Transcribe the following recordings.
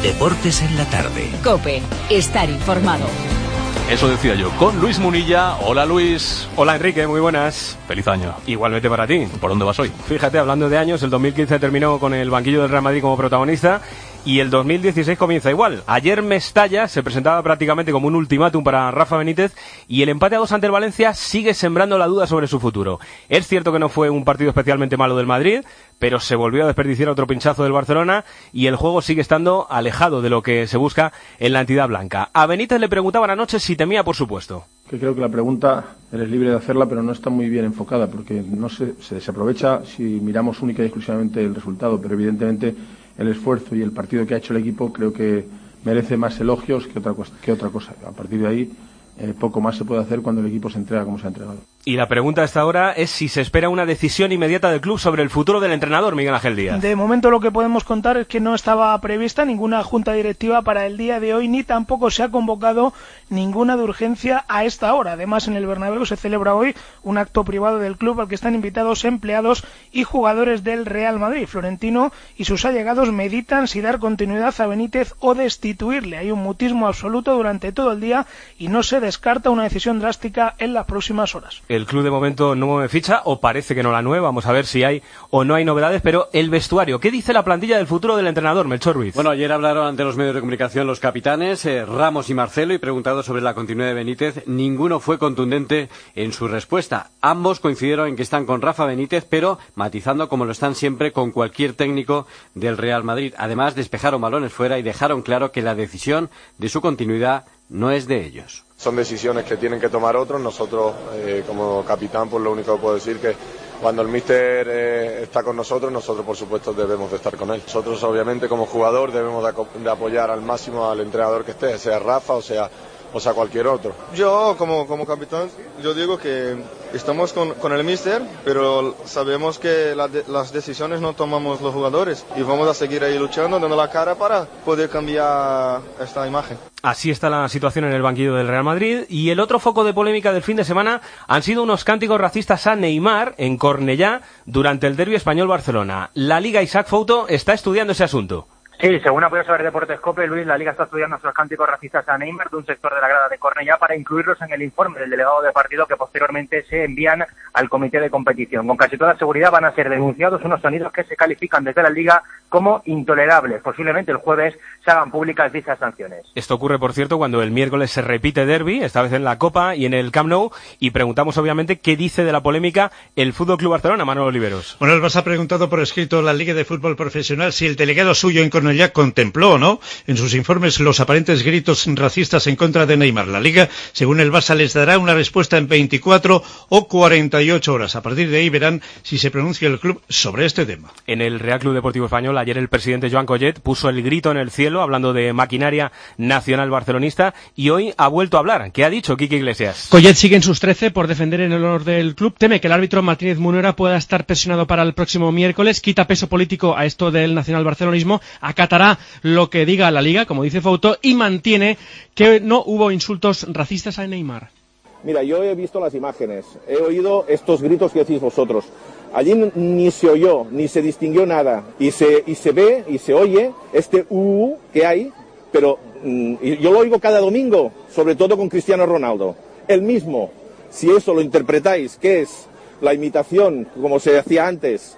Deportes en la tarde. COPE, estar informado. Eso decía yo, con Luis Munilla. Hola Luis. Hola Enrique, muy buenas. Feliz año. Igualmente para ti. ¿Por dónde vas hoy? Fíjate, hablando de años, el 2015 terminó con el banquillo del Real Madrid como protagonista y el 2016 comienza igual. Ayer Mestalla se presentaba prácticamente como un ultimátum para Rafa Benítez y el empate a 2 ante el Valencia sigue sembrando la duda sobre su futuro. Es cierto que no fue un partido especialmente malo del Madrid, pero se volvió a desperdiciar otro pinchazo del Barcelona y el juego sigue estando alejado de lo que se busca en la entidad blanca. A Benítez le preguntaban anoche si temía por su puesto. Que creo que la pregunta, eres libre de hacerla, pero no está muy bien enfocada, porque no se desaprovecha si miramos única y exclusivamente el resultado, pero evidentemente el esfuerzo y el partido que ha hecho el equipo creo que merece más elogios que otra cosa. A partir de ahí, poco más se puede hacer cuando el equipo se entrega como se ha entregado. Y la pregunta a esta hora es si se espera una decisión inmediata del club sobre el futuro del entrenador, Miguel Ángel Díaz. De momento lo que podemos contar es que no estaba prevista ninguna junta directiva para el día de hoy, ni tampoco se ha convocado ninguna de urgencia a esta hora. Además, en el Bernabéu se celebra hoy un acto privado del club al que están invitados empleados y jugadores del Real Madrid. Florentino y sus allegados meditan si dar continuidad a Benítez o destituirle. Hay un mutismo absoluto durante todo el día y no se descarta una decisión drástica en las próximas horas. El club de momento no mueve ficha, o parece que no la mueve. Vamos a ver si hay o no hay novedades, pero el vestuario, ¿qué dice la plantilla del futuro del entrenador, Melchor Ruiz? Bueno, ayer hablaron ante los medios de comunicación los capitanes, Ramos y Marcelo, y preguntados sobre la continuidad de Benítez, ninguno fue contundente en su respuesta. Ambos coincidieron en que están con Rafa Benítez, pero matizando como lo están siempre con cualquier técnico del Real Madrid. Además, despejaron balones fuera y dejaron claro que la decisión de su continuidad no es de ellos. Son decisiones que tienen que tomar otros. Nosotros, como capitán, pues lo único que puedo decir que cuando el míster está con nosotros por supuesto debemos de estar con él. Nosotros, obviamente, como jugador debemos de apoyar al máximo al entrenador que esté, sea Rafa o sea cualquier otro. Yo como capitán, yo digo que estamos con el míster, pero sabemos que las decisiones no tomamos los jugadores y vamos a seguir ahí luchando, dando la cara para poder cambiar esta imagen. Así está la situación en el banquillo del Real Madrid. Y el otro foco de polémica del fin de semana han sido unos cánticos racistas a Neymar en Cornellá durante el derbi español-Barcelona. La Liga Isaac Fouto está estudiando ese asunto. Sí, según ha podido saber Deportes COPE, Luis, la Liga está estudiando esos cánticos racistas a Neymar de un sector de la grada de Cornellá para incluirlos en el informe del delegado de partido que posteriormente se envían al comité de competición. Con casi toda seguridad van a ser denunciados unos sonidos que se califican desde la Liga como intolerables. Posiblemente el jueves se hagan públicas dichas sanciones. Esto ocurre, por cierto, cuando el miércoles se repite derbi, esta vez en la Copa y en el Camp Nou, y preguntamos obviamente qué dice de la polémica el FC Barcelona, Manuel Oliveros. Bueno, el Barça ha preguntado por escrito a la Liga de Fútbol Profesional si el delegado suyo en Cornellá contempló o no en sus informes los aparentes gritos racistas en contra de Neymar. La Liga, según el Barça, les dará una respuesta en 24 o 48 horas. A partir de ahí verán si se pronuncia el club sobre este tema. En el Real Club Deportivo Español, ayer el presidente Joan Collet puso el grito en el cielo hablando de maquinaria nacional barcelonista y hoy ha vuelto a hablar. ¿Qué ha dicho Quique Iglesias? Collet sigue en sus 13 por defender en el honor del club. Teme que el árbitro Martínez Munera pueda estar presionado para el próximo miércoles. Quita peso político a esto del nacional barcelonismo. Acatará lo que diga la Liga, como dice Fouto, y mantiene que no hubo insultos racistas a Neymar. Mira, yo he visto las imágenes, he oído estos gritos que decís vosotros. Allí ni se oyó, ni se distinguió nada, y se ve y se oye este que hay, pero yo lo oigo cada domingo, sobre todo con Cristiano Ronaldo. El mismo, si eso lo interpretáis, que es la imitación, como se hacía antes,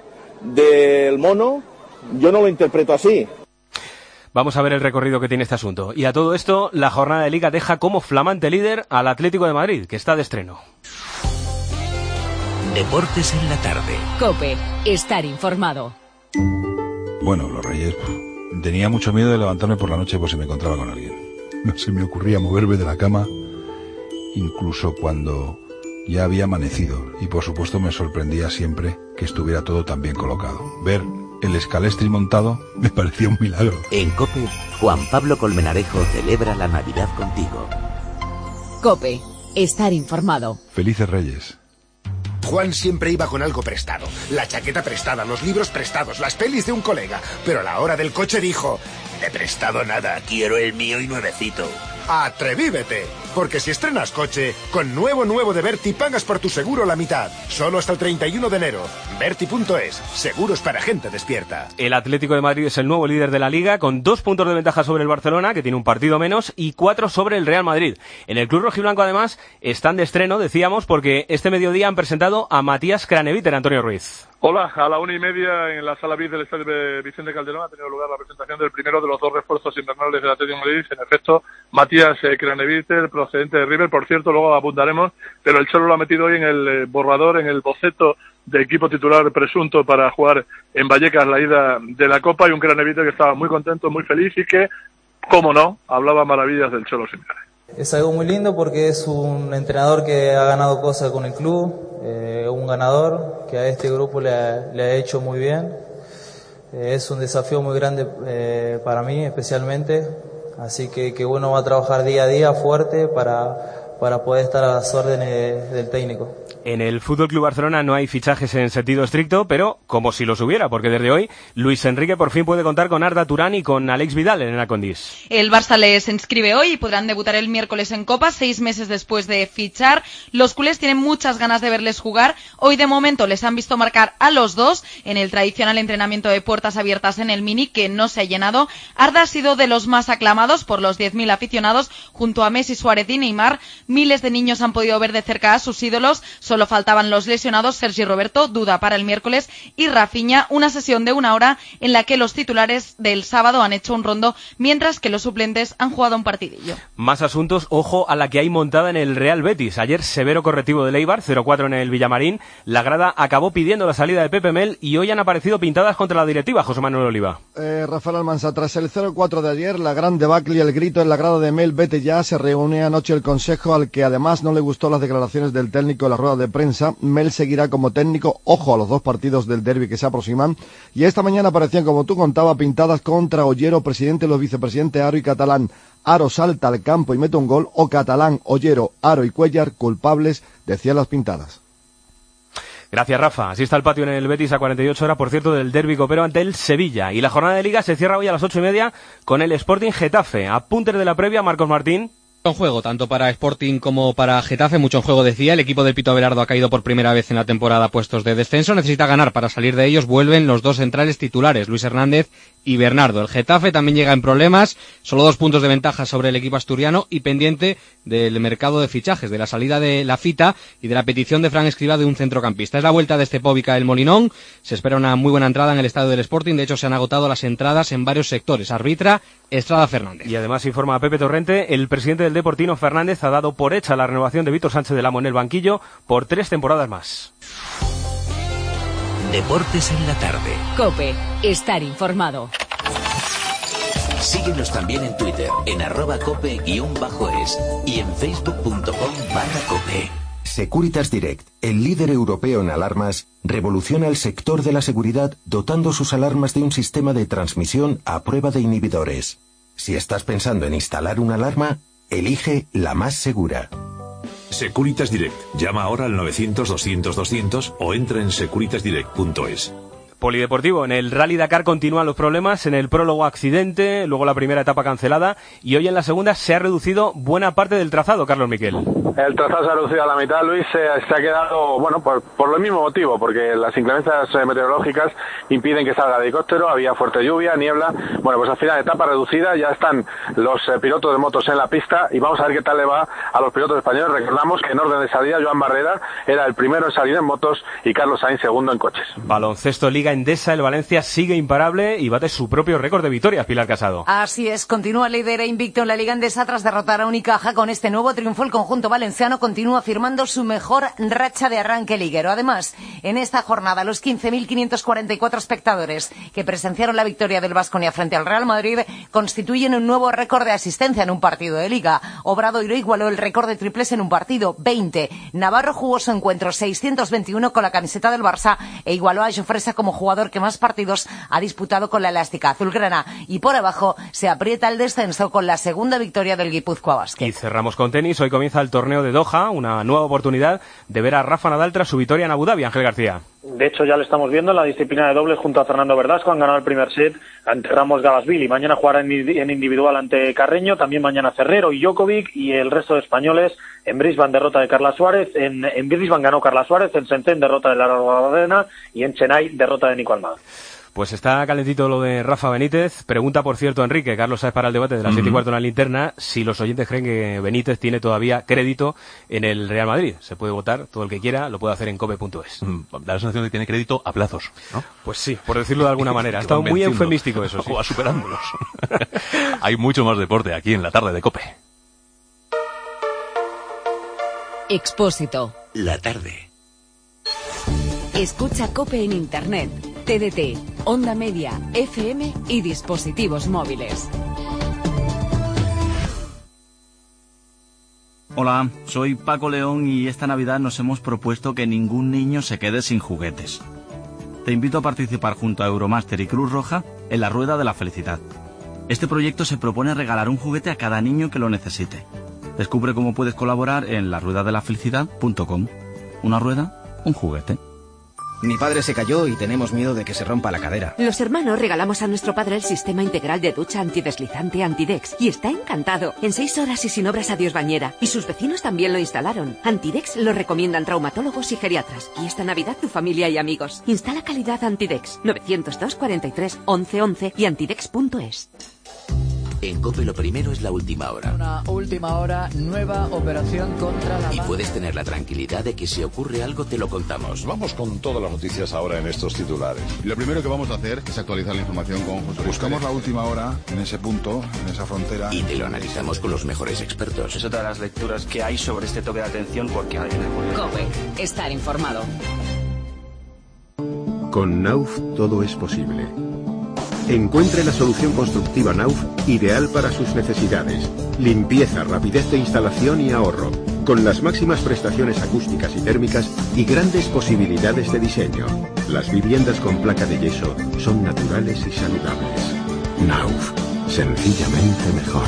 del mono, yo no lo interpreto así. Vamos a ver el recorrido que tiene este asunto. Y a todo esto, la jornada de Liga deja como flamante líder al Atlético de Madrid, que está de estreno. Deportes en la tarde. COPE, estar informado. Bueno, los Reyes, tenía mucho miedo de levantarme por la noche por si me encontraba con alguien. No se me ocurría moverme de la cama, incluso cuando ya había amanecido. Y por supuesto me sorprendía siempre que estuviera todo tan bien colocado. Ver el escalestri montado me parecía un milagro. En COPE, Juan Pablo Colmenarejo celebra la Navidad contigo. COPE, estar informado. Felices Reyes. Juan siempre iba con algo prestado. La chaqueta prestada, los libros prestados, las pelis de un colega. Pero a la hora del coche dijo: de prestado nada, quiero el mío y nuevecito. ¡Atrevívete! Porque si estrenas coche, con nuevo de Berti pagas por tu seguro la mitad. Solo hasta el 31 de enero. Berti.es. Seguros para gente despierta. El Atlético de Madrid es el nuevo líder de la Liga, con 2 puntos de ventaja sobre el Barcelona, que tiene un partido menos, y 4 sobre el Real Madrid. En el club rojiblanco, además, están de estreno, decíamos, porque este mediodía han presentado a Matías Craneviter, Antonio Ruiz. Hola, a la 1:30 en la sala VIP del estadio de Vicente Calderón ha tenido lugar la presentación del primero de los 2 refuerzos invernales del Atlético de Madrid. En efecto, Matías Craneviter, procedente de River. Por cierto, luego apuntaremos, pero el Cholo lo ha metido hoy en el borrador, en el boceto de equipo titular presunto para jugar en Vallecas la ida de la Copa, y un Craneviter que estaba muy contento, muy feliz y que, cómo no, hablaba maravillas del Cholo Simeone. Es algo muy lindo porque es un entrenador que ha ganado cosas con el club, un ganador que a este grupo le ha hecho muy bien. Es un desafío muy grande para mí especialmente, así que bueno, va a trabajar día a día fuerte para poder estar a las órdenes del técnico. En el Fútbol Club Barcelona no hay fichajes en sentido estricto, pero como si los hubiera, porque desde hoy Luis Enrique por fin puede contar con Arda Turán y con Alex Vidal en el Condis. El Barça les inscribe hoy y podrán debutar el miércoles en Copa, 6 meses después de fichar. Los culés tienen muchas ganas de verles jugar. Hoy de momento les han visto marcar a los dos en el tradicional entrenamiento de puertas abiertas en el Mini, que no se ha llenado. Arda ha sido de los más aclamados por los 10.000 aficionados, junto a Messi, Suárez y Neymar. Miles de niños han podido ver de cerca a sus ídolos. Solo faltaban los lesionados Sergi Roberto, duda para el miércoles, y Rafinha, una sesión de 1 hora en la que los titulares del sábado han hecho un rondo, mientras que los suplentes han jugado un partidillo. Más asuntos, ojo a la que hay montada en el Real Betis. Ayer severo correctivo de Eibar, 0-4 en el Villamarín. La grada acabó pidiendo la salida de Pepe Mel y hoy han aparecido pintadas contra la directiva. José Manuel Oliva. Rafael Almansa, tras el 0-4 de ayer, la gran debacle y el grito en la grada de Mel, vete ya, se reúne anoche el Consejo, al que además no le gustó las declaraciones del técnico en la rueda de prensa. Mel seguirá como técnico, ojo a los 2 partidos del derbi que se aproximan, y esta mañana aparecían, como tú contabas, pintadas contra Ollero, presidente, los vicepresidentes Aro y Catalán. Aro salta al campo y mete un gol, o Catalán, Ollero, Aro y Cuellar culpables, decían las pintadas. Gracias, Rafa. Así está el patio en el Betis a 48 horas, por cierto, del derbi copero ante el Sevilla. Y la jornada de Liga se cierra hoy a las 8:30 con el Sporting Getafe. Apuntes de la previa, Marcos Martín. En juego, tanto para Sporting como para Getafe, mucho en juego, decía. El equipo del Pito Abelardo ha caído por primera vez en la temporada a puestos de descenso. Necesita ganar para salir de ellos. Vuelven los 2 centrales titulares, Luis Hernández y Bernardo. El Getafe también llega en problemas, solo 2 puntos de ventaja sobre el equipo asturiano y pendiente del mercado de fichajes, de la salida de la Fita y de la petición de Fran Escribá de un centrocampista. Es la vuelta de Estepovica el Molinón. Se espera una muy buena entrada en el estadio del Sporting. De hecho, se han agotado las entradas en varios sectores. Arbitra Estrada Fernández. Y además informa a Pepe Torrente, el presidente del Deportino, Fernández, ha dado por hecha la renovación de Víctor Sánchez del Amo en el banquillo por 3 temporadas más. Deportes en la tarde. COPE. Estar informado. Síguenos también en Twitter, en @cope_es y en facebook.com/cope. Securitas Direct, el líder europeo en alarmas, revoluciona el sector de la seguridad dotando sus alarmas de un sistema de transmisión a prueba de inhibidores. Si estás pensando en instalar una alarma, elige la más segura. Securitas Direct. Llama ahora al 900-200-200 o entra en securitasdirect.es. Polideportivo, en el Rally Dakar continúan los problemas, en el prólogo accidente, luego la primera etapa cancelada y hoy en la segunda se ha reducido buena parte del trazado, Carlos Miquel. El trazado se ha reducido a la mitad, Luis, se ha quedado, bueno, por el mismo motivo, porque las inclemencias meteorológicas impiden que salga el helicóptero, había fuerte lluvia, niebla, bueno, pues al final etapa reducida, ya están los pilotos de motos en la pista y vamos a ver qué tal le va a los pilotos españoles. Recordamos que en orden de salida Joan Barrera era el primero en salir en motos y Carlos Sainz segundo en coches. Baloncesto Liga Endesa, el Valencia sigue imparable y bate su propio récord de victorias, Pilar Casado. Así es, continúa líder e invicto en la Liga Endesa tras derrotar a Unicaja. Con este nuevo triunfo el conjunto valenciano continúa firmando su mejor racha de arranque liguero. Además, en esta jornada los 15.544 espectadores que presenciaron la victoria del Baskonia frente al Real Madrid constituyen un nuevo récord de asistencia en un partido de Liga. Obradoiro igualó el récord de triples en un partido, 20. Navarro jugó su encuentro 621 con la camiseta del Barça e igualó a Jofresa como jugador que más partidos ha disputado con la elástica azulgrana. Y por abajo se aprieta el descenso con la segunda victoria del Guipúzcoa Basket. Y cerramos con tenis. Hoy comienza el torneo torneo de Doha, una nueva oportunidad de ver a Rafa Nadal tras su victoria en Abu Dhabi. Ángel García. De hecho, ya lo estamos viendo en la disciplina de dobles junto a Fernando Verdasco. Han ganado el primer set ante Ramos Gabasvili. Mañana jugará en individual ante Carreño. También mañana Ferrero y Djokovic. Y el resto de españoles en Brisbane, derrota de Carla Suárez. En Brisbane ganó Carla Suárez. En Shenzhen, derrota de Lara Arena. Y en Chennai, derrota de Nico Almada. Pues está calentito lo de Rafa Benítez. Pregunta, por cierto, Enrique, Carlos Sáez para el debate de las 7:15 en la linterna, si los oyentes creen que Benítez tiene todavía crédito en el Real Madrid. Se puede votar, todo el que quiera lo puede hacer en cope.es. Da la sensación de que tiene crédito a plazos, ¿no? Pues sí, por decirlo de alguna manera. Ha estado muy eufemístico eso, sí. O superándolos. Hay mucho más deporte aquí en la tarde de Cope. Expósito. La tarde. Escucha Cope en Internet, TDT, Onda Media, FM y dispositivos móviles. Hola, soy Paco León y esta Navidad nos hemos propuesto que ningún niño se quede sin juguetes. Te invito a participar junto a Euromaster y Cruz Roja en la Rueda de la Felicidad. Este proyecto se propone regalar un juguete a cada niño que lo necesite. Descubre cómo puedes colaborar en laruedadelafelicidad.com. Una rueda, un juguete. Mi padre se cayó y tenemos miedo de que se rompa la cadera. Los hermanos regalamos a nuestro padre el sistema integral de ducha antideslizante Antidex y está encantado. En 6 horas y sin obras adiós bañera. Y sus vecinos también lo instalaron. Antidex lo recomiendan traumatólogos y geriatras. Y esta Navidad tu familia y amigos. Instala calidad Antidex. 902 43 11 11 y antidex.es. En COPE lo primero es la última hora. Una última hora, nueva operación contra la... Y puedes tener la tranquilidad de que si ocurre algo te lo contamos. Vamos con todas las noticias ahora en estos titulares. Lo primero que vamos a hacer es actualizar la información con José Luis. Buscamos la última hora en ese punto, en esa frontera. Y te lo analizamos con los mejores expertos. Es otra de las lecturas que hay sobre este toque de atención porque hay una... COPE. Estar informado. Con Nauf todo es posible. Encuentre la solución constructiva Nauf ideal para sus necesidades. Limpieza, rapidez de instalación y ahorro. Con las máximas prestaciones acústicas y térmicas y grandes posibilidades de diseño. Las viviendas con placa de yeso son naturales y saludables. Nauf. Sencillamente mejor.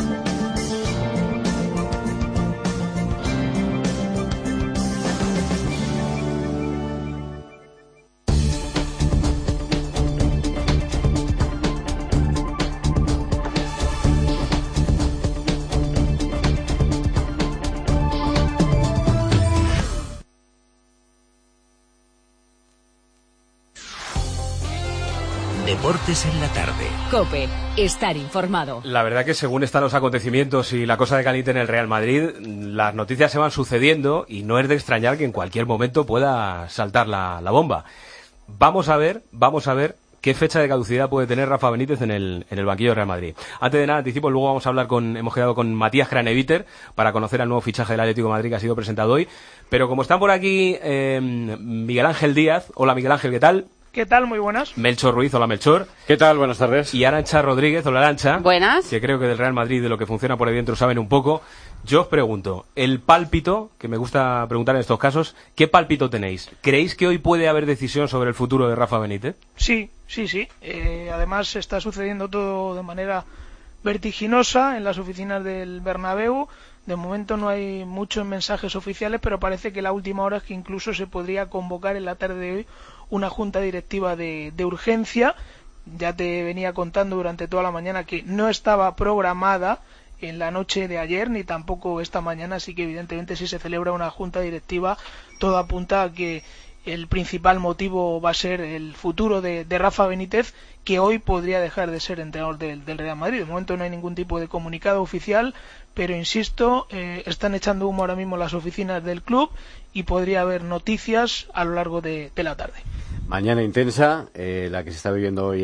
Deportes en la tarde. COPE. Estar informado. La verdad que según están los acontecimientos y la cosa de caliente en el Real Madrid, las noticias se van sucediendo y no es de extrañar que en cualquier momento pueda saltar la bomba. Vamos a ver qué fecha de caducidad puede tener Rafa Benítez en el banquillo del Real Madrid. Antes de nada, anticipo, luego vamos a hablar hemos quedado con Matías Craneviter para conocer al nuevo fichaje del Atlético de Madrid que ha sido presentado hoy. Pero como están por aquí Miguel Ángel Díaz, hola Miguel Ángel, ¿qué tal? ¿Qué tal? Muy buenas. Melchor Ruiz, hola Melchor. ¿Qué tal? Buenas tardes. Y Arantxa Rodríguez, hola Arantxa. Buenas. Que creo que del Real Madrid, de lo que funciona por ahí dentro, saben un poco. Yo os pregunto, el pálpito, que me gusta preguntar en estos casos, ¿qué pálpito tenéis? ¿Creéis que hoy puede haber decisión sobre el futuro de Rafa Benítez? Sí. Además está sucediendo todo de manera vertiginosa en las oficinas del Bernabéu. De momento no hay muchos mensajes oficiales, pero parece que la última hora es que incluso se podría convocar en la tarde de hoy una junta directiva de urgencia. Ya te venía contando durante toda la mañana que no estaba programada en la noche de ayer ni tampoco esta mañana, así que evidentemente si se celebra una junta directiva todo apunta a que el principal motivo va a ser el futuro de Rafa Benítez, que hoy podría dejar de ser entrenador del Real Madrid. De momento no hay ningún tipo de comunicado oficial, pero insisto, están echando humo ahora mismo las oficinas del club y podría haber noticias a lo largo de la tarde. Mañana intensa, la que se está viviendo hoy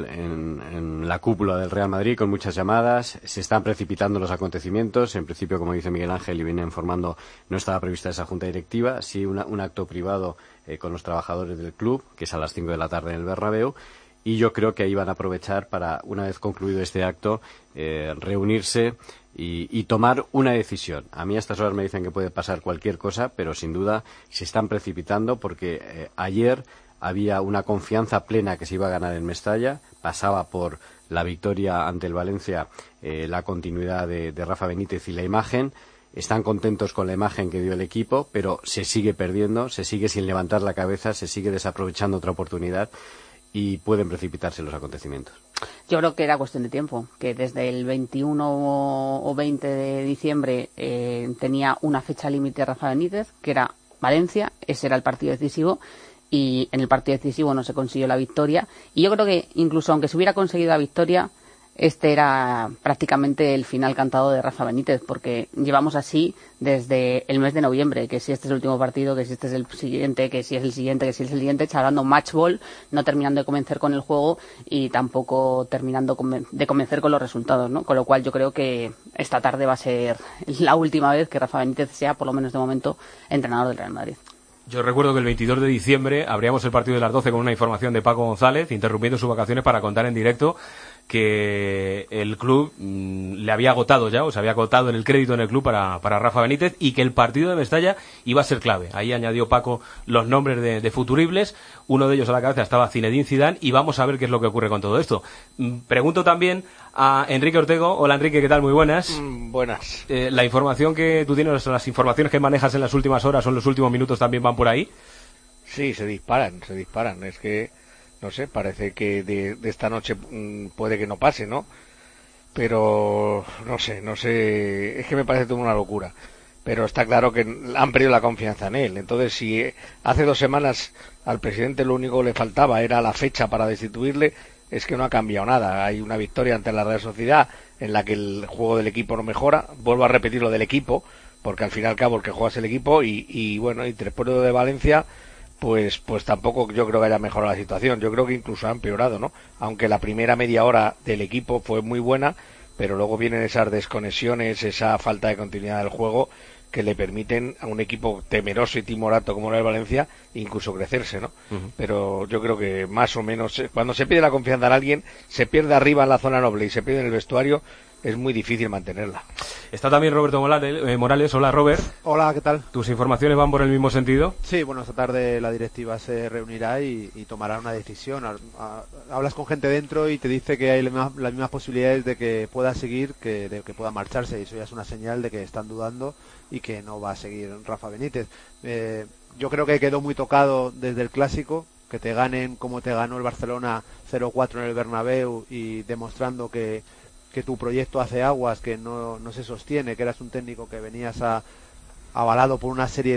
en la cúpula del Real Madrid, con muchas llamadas. Se están precipitando los acontecimientos. En principio, como dice Miguel Ángel y viene informando, no estaba prevista esa junta directiva. Sí, un acto privado con los trabajadores del club, que es a las 5 de la tarde en el Bernabéu. Y yo creo que ahí van a aprovechar para, una vez concluido este acto, reunirse y tomar una decisión. A mí a estas horas me dicen que puede pasar cualquier cosa, pero sin duda se están precipitando porque ayer había una confianza plena que se iba a ganar en Mestalla, pasaba por la victoria ante el Valencia, la continuidad de Rafa Benítez y la imagen, están contentos con la imagen que dio el equipo, pero se sigue perdiendo, se sigue sin levantar la cabeza, se sigue desaprovechando otra oportunidad y pueden precipitarse los acontecimientos. Yo creo que era cuestión de tiempo, que desde el 21 o 20 de diciembre tenía una fecha límite Rafa Benítez, que era Valencia, ese era el partido decisivo, y en el partido decisivo no se consiguió la victoria, y yo creo que incluso aunque se hubiera conseguido la victoria, este era prácticamente el final cantado de Rafa Benítez, porque llevamos así desde el mes de noviembre, que si este es el último partido, que si este es el siguiente, que si es el siguiente, que si es el siguiente, charlando match ball, no terminando de convencer con el juego y tampoco terminando de convencer con los resultados, ¿no? Con lo cual yo creo que esta tarde va a ser la última vez que Rafa Benítez sea, por lo menos de momento, entrenador del Real Madrid. Yo recuerdo que el 22 de diciembre abríamos el partido de las 12 con una información de Paco González, interrumpiendo sus vacaciones para contar en directo que el club le había agotado ya, o se había agotado el crédito en el club para Rafa Benítez, y que el partido de Mestalla iba a ser clave. Ahí añadió Paco los nombres de futuribles, uno de ellos a la cabeza estaba Zinedine Zidane, y vamos a ver qué es lo que ocurre con todo esto. Pregunto también a Enrique Ortego. Hola Enrique, ¿qué tal? Muy buenas. Buenas. La información que tú tienes, las informaciones que manejas en las últimas horas o en los últimos minutos también van por ahí. Sí, se disparan. Es que, no sé, parece que de esta noche puede que no pase, ¿no? Pero no sé, es que me parece toda una locura. Pero está claro que han perdido la confianza en él. Entonces, si hace 2 semanas al presidente lo único que le faltaba era la fecha para destituirle, es que no ha cambiado nada. Hay una victoria ante la Real Sociedad en la que el juego del equipo no mejora. Vuelvo a repetir lo del equipo, porque al fin y al cabo el que juega es el equipo, y bueno, y después de Valencia, pues tampoco yo creo que haya mejorado la situación. Yo creo que incluso ha empeorado, ¿no? Aunque la primera media hora del equipo fue muy buena, pero luego vienen esas desconexiones, esa falta de continuidad del juego que le permiten a un equipo temeroso y timorato como era el Valencia incluso crecerse, ¿no? Uh-huh. Pero yo creo que más o menos cuando se pierde la confianza en alguien, se pierde arriba en la zona noble y se pierde en el vestuario, es muy difícil mantenerla. Está también Roberto Morales. Hola Robert. Hola, ¿qué tal? ¿Tus informaciones van por el mismo sentido? Sí, bueno, esta tarde la directiva se reunirá y tomará una decisión. Hablas con gente dentro y te dice que hay las mismas posibilidades de que pueda seguir que de que pueda marcharse, y eso ya es una señal de que están dudando y que no va a seguir Rafa Benítez. Yo creo que quedó muy tocado desde el Clásico, que te ganen como te ganó el Barcelona 0-4 en el Bernabéu, y demostrando que tu proyecto hace aguas, que no se sostiene, que eras un técnico que venías avalado por una serie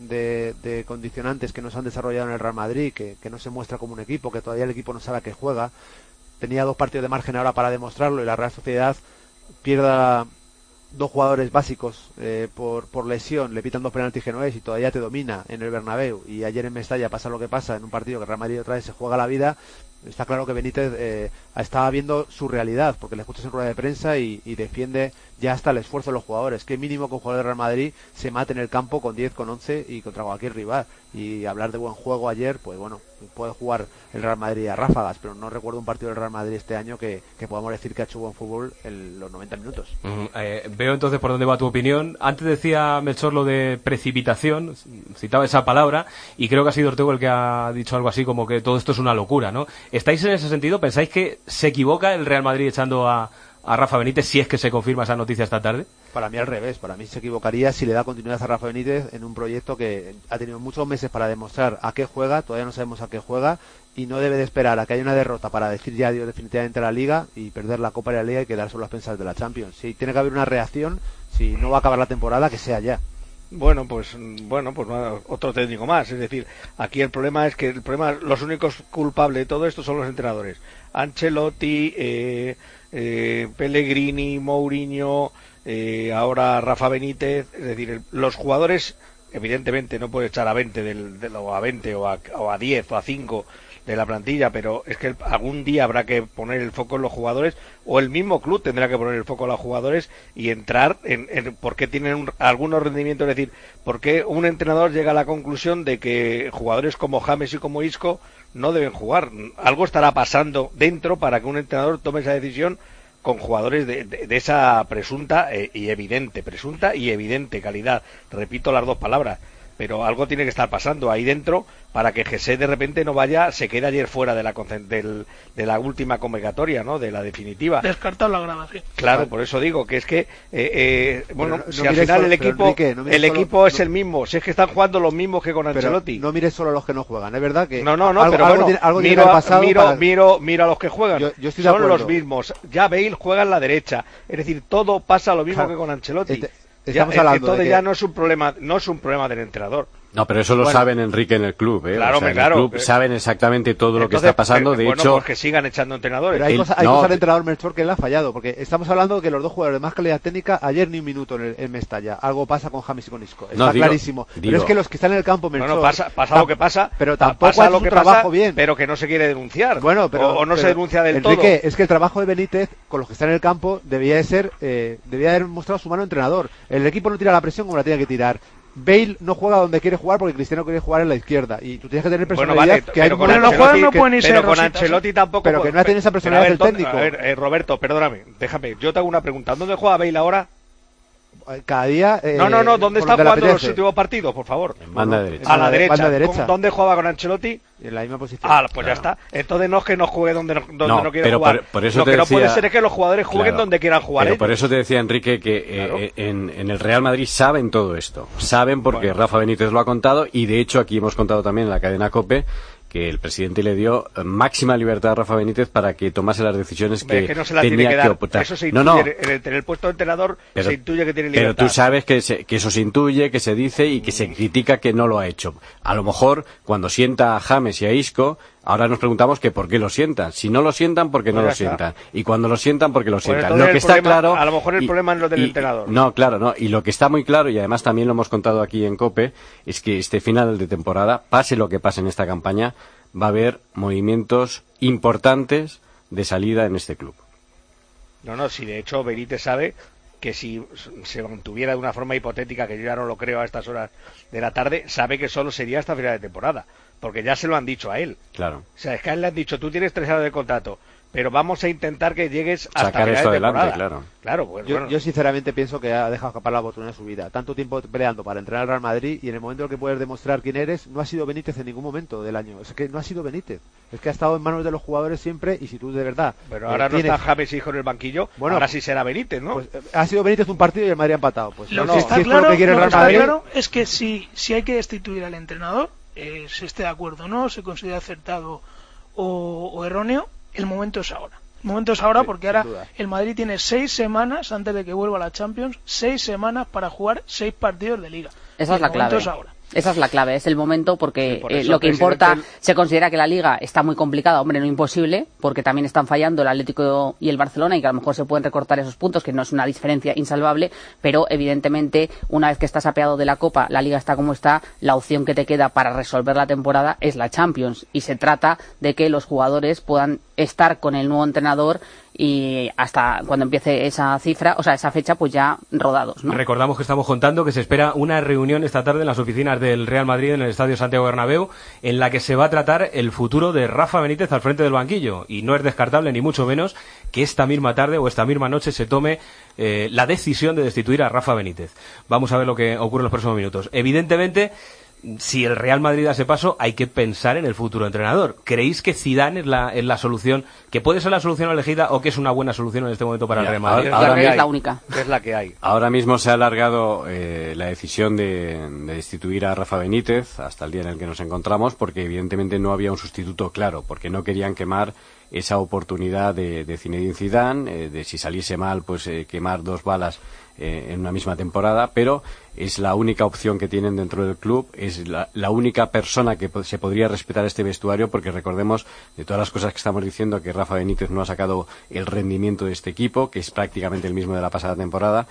de condicionantes que no se han desarrollado en el Real Madrid, que no se muestra como un equipo, que todavía el equipo no sabe a qué juega. Tenía 2 partidos de margen ahora para demostrarlo, y la Real Sociedad pierda 2 jugadores básicos por lesión, le pitan 2 penaltis que no es, y todavía te domina en el Bernabéu, y ayer en Mestalla pasa lo que pasa en un partido que el Real Madrid otra vez se juega la vida. Está claro que Benítez estaba viendo su realidad, porque le escuchas en rueda de prensa y defiende ya hasta el esfuerzo de los jugadores. Qué mínimo que un jugador de Real Madrid se mate en el campo con 10, con 11 y contra cualquier rival. Y hablar de buen juego ayer, pues bueno, puede jugar el Real Madrid a ráfagas, pero no recuerdo un partido del Real Madrid este año que podamos decir que ha hecho buen fútbol en los 90 minutos. Veo entonces por dónde va tu opinión. Antes decía Melchor lo de precipitación, citaba esa palabra, y creo que ha sido Ortego el que ha dicho algo así como que todo esto es una locura, ¿no? ¿Estáis en ese sentido? ¿Pensáis que se equivoca el Real Madrid echando a Rafa Benítez si es que se confirma esa noticia esta tarde? Para mí al revés, para mí se equivocaría si le da continuidad a Rafa Benítez en un proyecto que ha tenido muchos meses para demostrar a qué juega, todavía no sabemos a qué juega, y no debe de esperar a que haya una derrota para decir ya adiós definitivamente a la Liga y perder la Copa de la Liga y quedar solo a las pensas de la Champions. Si tiene que haber una reacción, si no va a acabar la temporada, que sea ya. Bueno, pues otro técnico más. Es decir, aquí el problema es que los únicos culpables de todo esto son los entrenadores. Ancelotti, Pellegrini, Mourinho, ahora Rafa Benítez. Es decir, los jugadores, evidentemente no puede echar a 20 a 20 o a 10 o a 5 de la plantilla, pero es que algún día habrá que poner el foco en los jugadores, o el mismo club tendrá que poner el foco en los jugadores y entrar en por qué tienen algunos rendimientos. Es decir, por qué un entrenador llega a la conclusión de que jugadores como James y como Isco no deben jugar. Algo estará pasando dentro para que un entrenador tome esa decisión con jugadores de esa presunta y evidente calidad. Repito las 2 palabras. pero algo tiene que estar pasando ahí dentro para que José de repente no vaya, se quede ayer fuera de la última convocatoria, ¿no? De la definitiva. Descartar la grada, sí. Claro, por eso digo que es que si al final solo, el equipo Enrique, es el mismo, si es que están jugando los mismos que con Ancelotti. No mires solo a los que no juegan, es verdad que miro a los que juegan. Yo estoy son los mismos. Ya Bale juega en la derecha, es decir, todo pasa lo mismo que con Ancelotti. Entonces ya no es un problema del entrenador. No, pero eso lo saben, Enrique, en el club, ¿eh? Claro, o sea, claro. En el club saben exactamente todo lo que está pasando. De hecho, pues que sigan echando entrenadores. Pero hay cosas del entrenador Melchor que él ha fallado, porque estamos hablando de que los dos jugadores de más calidad técnica, ayer ni un minuto en Mestalla. Algo pasa con James y con Isco. Está clarísimo. Pero es que los que están en el campo, Melchor... pasa lo que pasa, pero tampoco hace su trabajo bien. Pero que no se quiere denunciar. Bueno, pero no se denuncia del Enrique, todo. Es que el trabajo de Benítez, con los que están en el campo, debía haber mostrado su mano entrenador. El equipo no tira la presión como la tiene que tirar. Bale no juega donde quiere jugar porque Cristiano quiere jugar en la izquierda y tú tienes que tener personalidad. Pero con Ancelotti tampoco. Pero que no ha tenido esa personalidad del técnico. A ver, Roberto, perdóname, déjame. Yo te hago una pregunta. ¿Dónde juega Bale ahora? Cada día. No. ¿Dónde está jugando los últimos partidos, por favor? En banda derecha. A la derecha. ¿Dónde jugaba con Ancelotti? En la misma posición. Pues ya está. Entonces no es que no juegue donde no quiere pero jugar. Por eso lo que no decía, puede ser es que los jugadores jueguen donde quieran jugar. Pero por eso te decía, Enrique, que en el Real Madrid saben todo esto. Saben porque Rafa Benítez lo ha contado y de hecho aquí hemos contado también en la cadena COPE que el presidente le dio máxima libertad a Rafa Benítez para que tomase las decisiones que no se la tenía tiene que que dar. Eso se intuye, en el puesto de entrenador se intuye que tiene libertad. Pero tú sabes que eso se intuye, que se dice y que se critica que no lo ha hecho. A lo mejor cuando sienta a James y a Isco, ahora nos preguntamos que por qué lo sientan. Si no lo sientan, ¿por qué no lo sientan? Y cuando lo sientan, ¿por qué lo sientan? Lo que está claro... A lo mejor el problema es lo del entrenador. No, claro, no. Y lo que está muy claro, y además también lo hemos contado aquí en COPE, es que este final de temporada, pase lo que pase en esta campaña, va a haber movimientos importantes de salida en este club. No, si de hecho Benítez sabe que si se mantuviera de una forma hipotética, que yo ya no lo creo a estas horas de la tarde, sabe que solo sería hasta final de temporada, porque ya se lo han dicho a él. Claro. O sea, es que a él le han dicho, tú tienes 3 años de contrato, pero vamos a intentar que llegues hasta sacar final esto de adelante, temporada. claro. Pues, yo sinceramente pienso que ha dejado escapar la oportunidad de su vida. Tanto tiempo peleando para entrar al Real Madrid y en el momento en que puedes demostrar quién eres, no ha sido Benítez en ningún momento del año. Es que no ha sido Benítez. Es que ha estado en manos de los jugadores siempre y si tú de verdad... Pero ahora no está James Hijo en el banquillo, ahora sí será Benítez, ¿no? Pues, ha sido Benítez un partido y el Madrid ha empatado. Pues lo que está claro es que si hay que destituir al entrenador, se esté de acuerdo o no, se considera acertado o erróneo, el momento es ahora. El momento es ahora porque ahora el Madrid tiene 6 semanas antes de que vuelva a la Champions, 6 semanas para jugar 6 partidos de Liga. Esa es la clave. Es ahora. Esa es la clave, es el momento porque lo que importa, se considera que la Liga está muy complicada, hombre, no imposible, porque también están fallando el Atlético y el Barcelona y que a lo mejor se pueden recortar esos puntos, que no es una diferencia insalvable, pero evidentemente una vez que estás apeado de la Copa, la Liga está como está, la opción que te queda para resolver la temporada es la Champions y se trata de que los jugadores puedan estar con el nuevo entrenador y hasta cuando empiece esa fecha, pues ya rodados, ¿no? Recordamos que estamos contando que se espera una reunión esta tarde en las oficinas del Real Madrid en el Estadio Santiago Bernabéu, en la que se va a tratar el futuro de Rafa Benítez al frente del banquillo, y no es descartable ni mucho menos que esta misma tarde o esta misma noche se tome la decisión de destituir a Rafa Benítez. Vamos a ver lo que ocurre en los próximos minutos. Evidentemente, si el Real Madrid da ese paso, hay que pensar en el futuro entrenador. ¿Creéis que Zidane es la solución, que puede ser la solución elegida o que es una buena solución en este momento para el Real Madrid? Ahora es la única. Es la que hay. Ahora mismo se ha alargado la decisión de destituir a Rafa Benítez hasta el día en el que nos encontramos, porque evidentemente no había un sustituto claro, porque no querían quemar esa oportunidad de Zinedine Zidane, de si saliese mal, pues quemar 2 balas en una misma temporada, pero es la única opción que tienen dentro del club, es la única persona que se podría respetar este vestuario, porque recordemos de todas las cosas que estamos diciendo que Rafa Benítez no ha sacado el rendimiento de este equipo, que es prácticamente el mismo de la pasada temporada,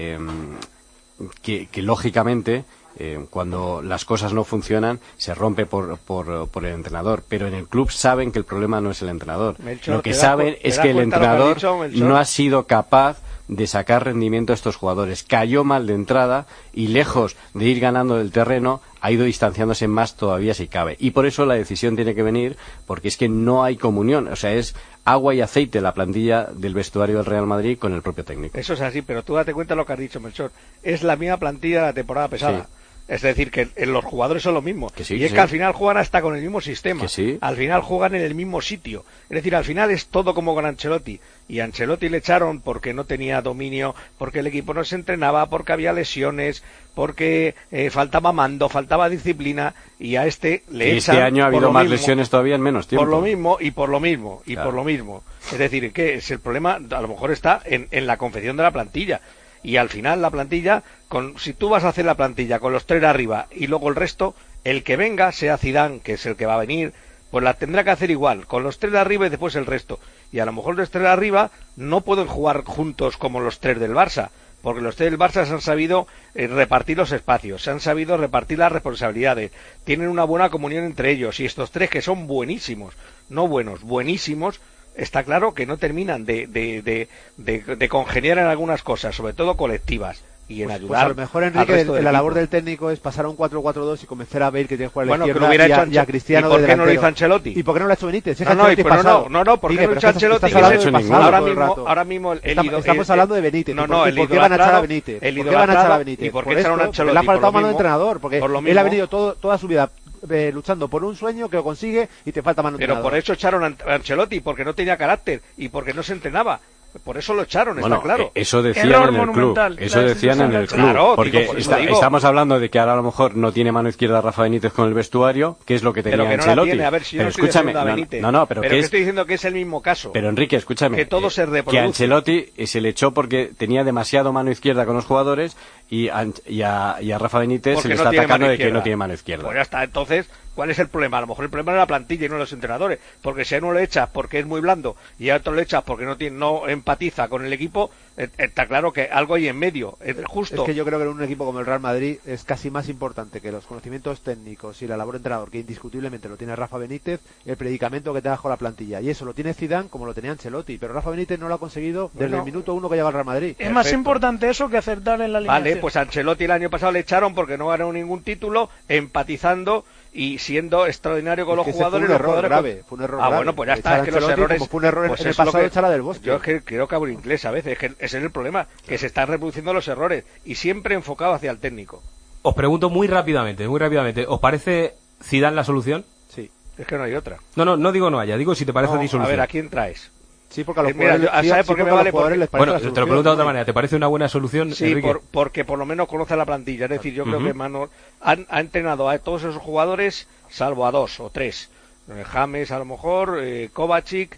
que lógicamente cuando las cosas no funcionan se rompe por el entrenador, pero en el club saben que el problema no es el entrenador. Melchor, lo que saben es que el entrenador no ha sido capaz de sacar rendimiento a estos jugadores. Cayó mal de entrada y lejos de ir ganando del terreno ha ido distanciándose más todavía si cabe. Y por eso la decisión tiene que venir, porque es que no hay comunión. O sea, es agua y aceite la plantilla del vestuario del Real Madrid con el propio técnico. Eso es así, pero tú date cuenta de lo que has dicho, Melchor. Es la misma plantilla de la temporada pasada. Sí. Es decir, que los jugadores son los mismos. Que sí, y es que al final juegan hasta con el mismo sistema. Que sí. Al final juegan en el mismo sitio. Es decir, al final es todo como con Ancelotti. Y a Ancelotti le echaron porque no tenía dominio, porque el equipo no se entrenaba, porque había lesiones, porque faltaba mando, faltaba disciplina, y a este le echan. Este año ha habido más lesiones todavía en menos tiempo. Por lo mismo, y por lo mismo, y por lo mismo. Es decir, que es el problema, a lo mejor está en la confección de la plantilla. Y al final la plantilla, si tú vas a hacer la plantilla con los 3 arriba y luego el resto, el que venga, sea Zidane, que es el que va a venir, pues la tendrá que hacer igual, con los 3 de arriba y después el resto. Y a lo mejor los 3 de arriba no pueden jugar juntos como los 3 del Barça, porque los 3 del Barça se han sabido repartir los espacios, se han sabido repartir las responsabilidades, tienen una buena comunión entre ellos, y estos 3 que son buenísimos, no buenos, buenísimos, está claro que no terminan de congeniar en algunas cosas, sobre todo colectivas, y en ayudar. Pues a lo mejor, Enrique, la labor del técnico es pasar a un 4-4-2 y convencer a Bale que tiene que jugar a la izquierda y a Cristiano de delantero. ¿Y por qué no lo hizo Ancelotti? ¿Y por qué no lo ha hecho Benítez? No, ¿por qué no lo ha hecho Ancelotti? Ahora mismo estamos hablando de Benítez. ¿Y por qué van a echar a Benítez? ¿Por qué van a echar a Benítez? ¿Y por qué echaron a Ancelotti? Le ha faltado mano de entrenador, porque él ha venido toda su vida luchando por un sueño que lo consigue y te falta mano de entrenador. Pero por eso echaron a Ancelotti, porque no tenía carácter y porque no se entrenaba. Por eso lo echaron, está claro. Eso decían en el club. Eso decían en el club. Claro, porque estamos hablando de que ahora a lo mejor no tiene mano izquierda Rafa Benítez con el vestuario, que es lo que tenía Ancelotti. A ver, si pero no escúchame, pero que estoy diciendo que es el mismo caso. Pero Enrique, escúchame. Que todo se reproduce. Que Ancelotti se le echó porque tenía demasiado mano izquierda con los jugadores y a Rafa Benítez porque se le está atacando de que no tiene mano izquierda. Pues ya está, entonces, ¿cuál es el problema? A lo mejor el problema es la plantilla y no los entrenadores, porque si a uno le echas porque es muy blando y a otro le echas porque no empatiza con el equipo, está claro que algo hay en medio, es justo. Es que yo creo que en un equipo como el Real Madrid es casi más importante que los conocimientos técnicos y la labor de entrenador, que indiscutiblemente lo tiene Rafa Benítez, el predicamento que te da con la plantilla, y eso lo tiene Zidane como lo tenía Ancelotti, pero Rafa Benítez no lo ha conseguido desde el minuto 1 que llega al Real Madrid. Es más importante eso que acertar en la alineación. Vale, pues Ancelotti el año pasado le echaron porque no ganó ningún título, empatizando y siendo extraordinario con los jugadores. Fue un error grave. Bueno, pues ya está, es que los errores... Como fue un error en el pasado echarla del Bosque. Yo es que creo que hablo inglés a veces, es que ese es el problema, que se están reproduciendo los errores y siempre enfocado hacia el técnico. Os pregunto muy rápidamente, ¿os parece Zidane la solución? Sí. Es que no hay otra. No digo no haya, digo si te parece disolución. A ver, ¿a quién traes? Sí, porque a los jugadores, ¿sabes por qué me vale? Bueno, te lo pregunto de otra manera. ¿Te parece una buena solución, sí, Enrique? Porque por lo menos conoce la plantilla. Es decir, yo creo que Manol ha entrenado a todos esos jugadores, salvo a 2 o 3. James, a lo mejor, Kovacic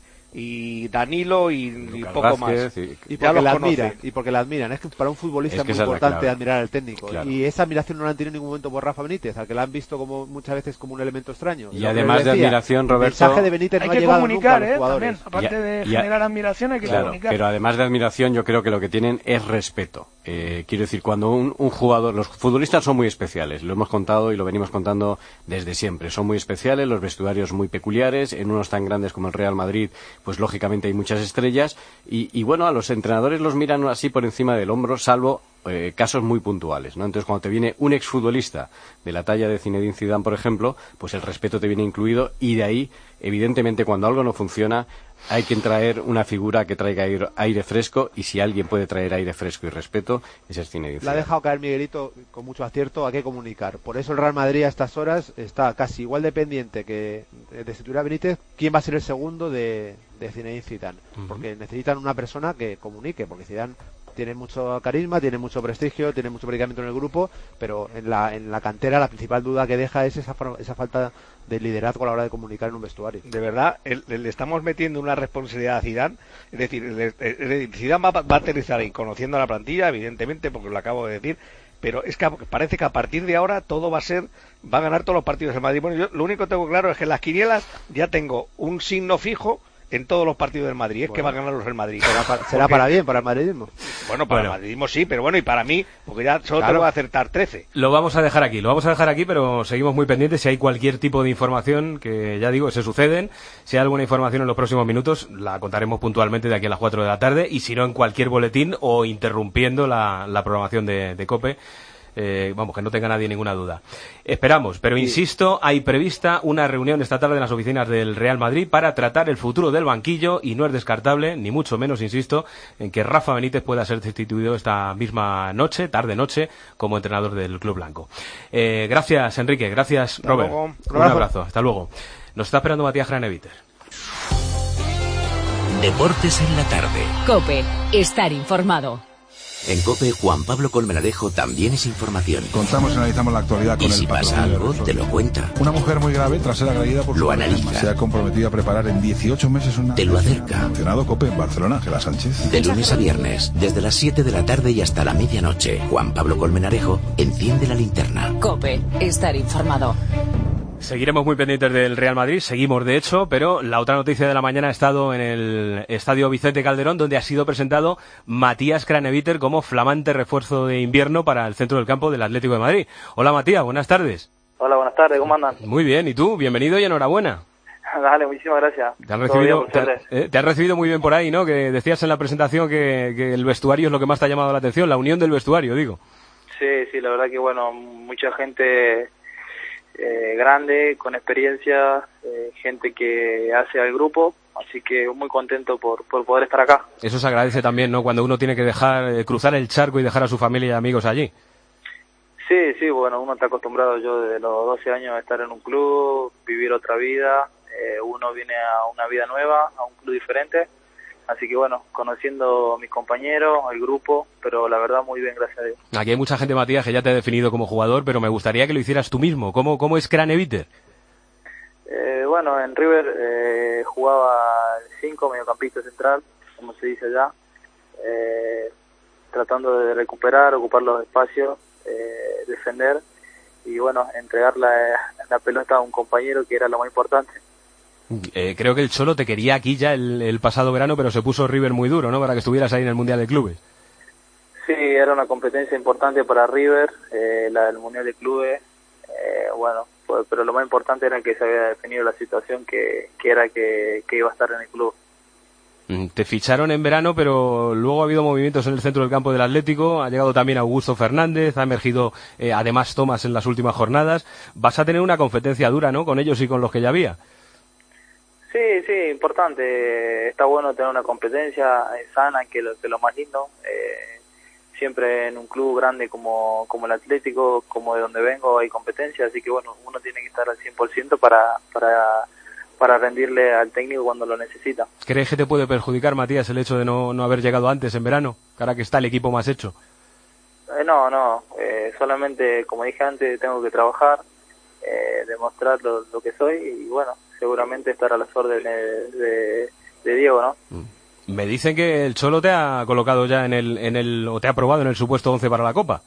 y Danilo y poco más. Y porque la admiran. Es que para un futbolista es muy importante admirar al técnico. Claro. Y esa admiración no la han tenido en ningún momento por Rafa Benítez, al que la han visto como muchas veces como un elemento extraño. Y además de admiración, Roberto, el mensaje de Benítez no ha llegado nunca a los jugadores. También, aparte de generar admiración, hay que comunicar. Pero además de admiración, yo creo que lo que tienen es respeto. Quiero decir, cuando un jugador, los futbolistas son muy especiales, lo hemos contado y lo venimos contando desde siempre, son muy especiales, los vestuarios muy peculiares, en unos tan grandes como el Real Madrid, pues lógicamente hay muchas estrellas y bueno, a los entrenadores los miran así por encima del hombro, salvo casos muy puntuales, ¿no? Entonces, cuando te viene un exfutbolista de la talla de Zinedine Zidane, por ejemplo, pues el respeto te viene incluido y de ahí, evidentemente, cuando algo no funciona, hay que traer una figura que traiga aire fresco y si alguien puede traer aire fresco y respeto, ese es Zinedine Zidane. La ha dejado caer Miguelito con mucho acierto, hay que comunicar. Por eso el Real Madrid a estas horas está casi igual de pendiente que de si tuviera Benítez, quién va a ser el segundo de Zinedine Zidane. Porque necesitan una persona que comunique, porque Zidane tiene mucho carisma, tiene mucho prestigio, tiene mucho predicamento en el grupo, pero en la cantera la principal duda que deja es esa falta de liderazgo a la hora de comunicar en un vestuario. De verdad, le estamos metiendo una responsabilidad a Zidane, es decir, Zidane va a aterrizar ahí, conociendo la plantilla, evidentemente, porque lo acabo de decir, pero es que parece que a partir de ahora todo va a ganar todos los partidos del Madrid. Bueno, yo lo único que tengo claro es que en las quinielas ya tengo un signo fijo en todos los partidos del Madrid, que va a ganar el Madrid. ¿Será para bien, para el madridismo? Bueno, para el madridismo sí, pero bueno, y para mí, porque ya solo tengo que acertar 13. Lo vamos a dejar aquí, pero seguimos muy pendientes. Si hay cualquier tipo de información, que ya digo, se suceden, si hay alguna información en los próximos minutos, la contaremos puntualmente de aquí a las 4 de la tarde, y si no, en cualquier boletín o interrumpiendo la programación de COPE. vamos, que no tenga nadie ninguna duda. Esperamos, pero insisto, hay prevista una reunión esta tarde en las oficinas del Real Madrid para tratar el futuro del banquillo y no es descartable, ni mucho menos, insisto, en que Rafa Benítez pueda ser destituido esta misma noche, tarde-noche, como entrenador del Club Blanco. Gracias, Enrique, gracias, Robert. Un abrazo, hasta luego. Nos está esperando Matías Craneviter. Deportes en la tarde. COPE, estar informado. En COPE, Juan Pablo Colmenarejo también es información. Contamos y analizamos la actualidad con y si pasa algo, te lo cuenta. Una mujer muy grave, tras ser agredida por lo su analiza. Se ha comprometido a preparar en 18 meses una... Te lo acerca. Funcionado COPE en Barcelona, Ángela Sánchez. De lunes a viernes, desde las 7 de la tarde y hasta la medianoche, Juan Pablo Colmenarejo enciende la linterna. COPE, estar informado. Seguiremos muy pendientes del Real Madrid, seguimos de hecho, pero la otra noticia de la mañana ha estado en el Estadio Vicente Calderón, donde ha sido presentado Matías Craneviter como flamante refuerzo de invierno para el centro del campo del Atlético de Madrid. Hola Matías, buenas tardes. Hola, buenas tardes, ¿cómo andan? Muy bien, ¿y tú? Bienvenido y enhorabuena. Dale, muchísimas gracias. Te han recibido muy bien por ahí, ¿no? Que decías en la presentación que el vestuario es lo que más te ha llamado la atención, la unión del vestuario, digo. Sí, la verdad que bueno, mucha gente... grande, con experiencia, gente que hace al grupo, así que muy contento por poder estar acá. Eso se agradece también, ¿no? Cuando uno tiene que dejar cruzar el charco y dejar a su familia y amigos allí. Sí, bueno, uno está acostumbrado yo desde los 12 años a estar en un club, vivir otra vida, uno viene a una vida nueva, a un club diferente, así que bueno, conociendo a mis compañeros, el grupo, pero la verdad muy bien, gracias a Dios. Aquí hay mucha gente, Matías, que ya te ha definido como jugador, pero me gustaría que lo hicieras tú mismo. ¿Cómo es Craneviter? Bueno, en River jugaba 5, mediocampista central, como se dice allá, tratando de recuperar, ocupar los espacios, defender y bueno, entregar la pelota a un compañero, que era lo más importante. Creo que el Cholo te quería aquí ya el pasado verano, pero se puso River muy duro, ¿no? Para que estuvieras ahí en el Mundial de Clubes. Sí, era una competencia importante para River, la del Mundial de Clubes. Bueno, pero lo más importante era que se había definido la situación que era que iba a estar en el club. Te ficharon en verano, pero luego ha habido movimientos en el centro del campo del Atlético. Ha llegado también Augusto Fernández, ha emergido además Tomás en las últimas jornadas. Vas a tener una competencia dura, ¿no? Con ellos y con los que ya había. Sí, importante. Está bueno tener una competencia sana, que lo más lindo. Siempre en un club grande como el Atlético, como de donde vengo, hay competencia, así que bueno, uno tiene que estar al 100% para rendirle al técnico cuando lo necesita. ¿Crees que te puede perjudicar, Matías, el hecho de no haber llegado antes en verano, ahora que está el equipo más hecho? No, solamente, como dije antes, tengo que trabajar, demostrar lo que soy y bueno, seguramente estar a las órdenes de Diego, ¿no? Me dicen que el Cholo te ha colocado ya o te ha aprobado en el supuesto 11 para la Copa.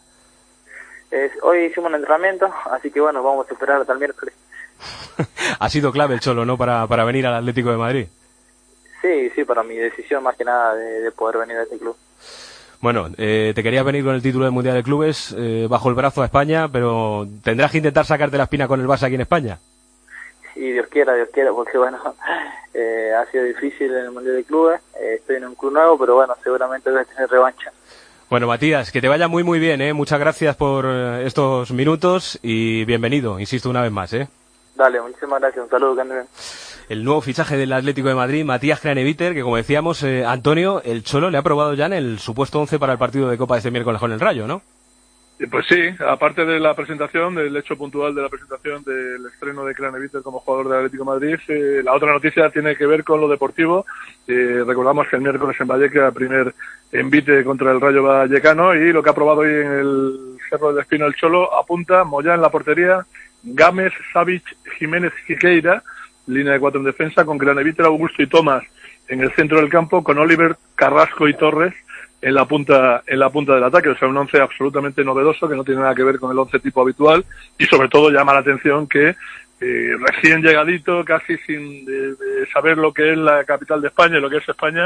Hoy hicimos un entrenamiento, así que bueno, vamos a esperar hasta el miércoles. Ha sido clave el Cholo, ¿no? Para venir al Atlético de Madrid. Sí, para mi decisión más que nada de poder venir a este club. Bueno, te querías venir con el título del Mundial de Clubes bajo el brazo a España, pero tendrás que intentar sacarte la espina con el Barça aquí en España. Y Dios quiera, porque bueno, ha sido difícil en el Mundial de Clubes, estoy en un club nuevo, pero bueno, seguramente voy a tener revancha. Bueno, Matías, que te vaya muy muy bien, muchas gracias por estos minutos y bienvenido, insisto una vez más, Dale, muchísimas gracias, un saludo, que anden bien. El nuevo fichaje del Atlético de Madrid, Matías Craneviter, que como decíamos, Antonio, el Cholo le ha aprobado ya en el supuesto 11 para el partido de Copa de este miércoles con el Rayo, ¿no? Pues sí, aparte de la presentación, del hecho puntual de la presentación del estreno de Craneviter como jugador del Atlético de Madrid, la otra noticia tiene que ver con lo deportivo. Recordamos que el miércoles en Vallecas, primer envite contra el Rayo Vallecano, y lo que ha probado hoy en el Cerro del Espino el Cholo apunta: Moyá en la portería, Gámez, Savic, Jiménez, Quiqueira, línea de 4 en defensa, con Craneviter, Augusto y Tomás en el centro del campo, con Oliver, Carrasco y Torres en la punta del ataque. O sea, un 11 absolutamente novedoso, que no tiene nada que ver con el 11 tipo habitual, y sobre todo llama la atención que recién llegadito, casi sin saber lo que es la capital de España y lo que es España,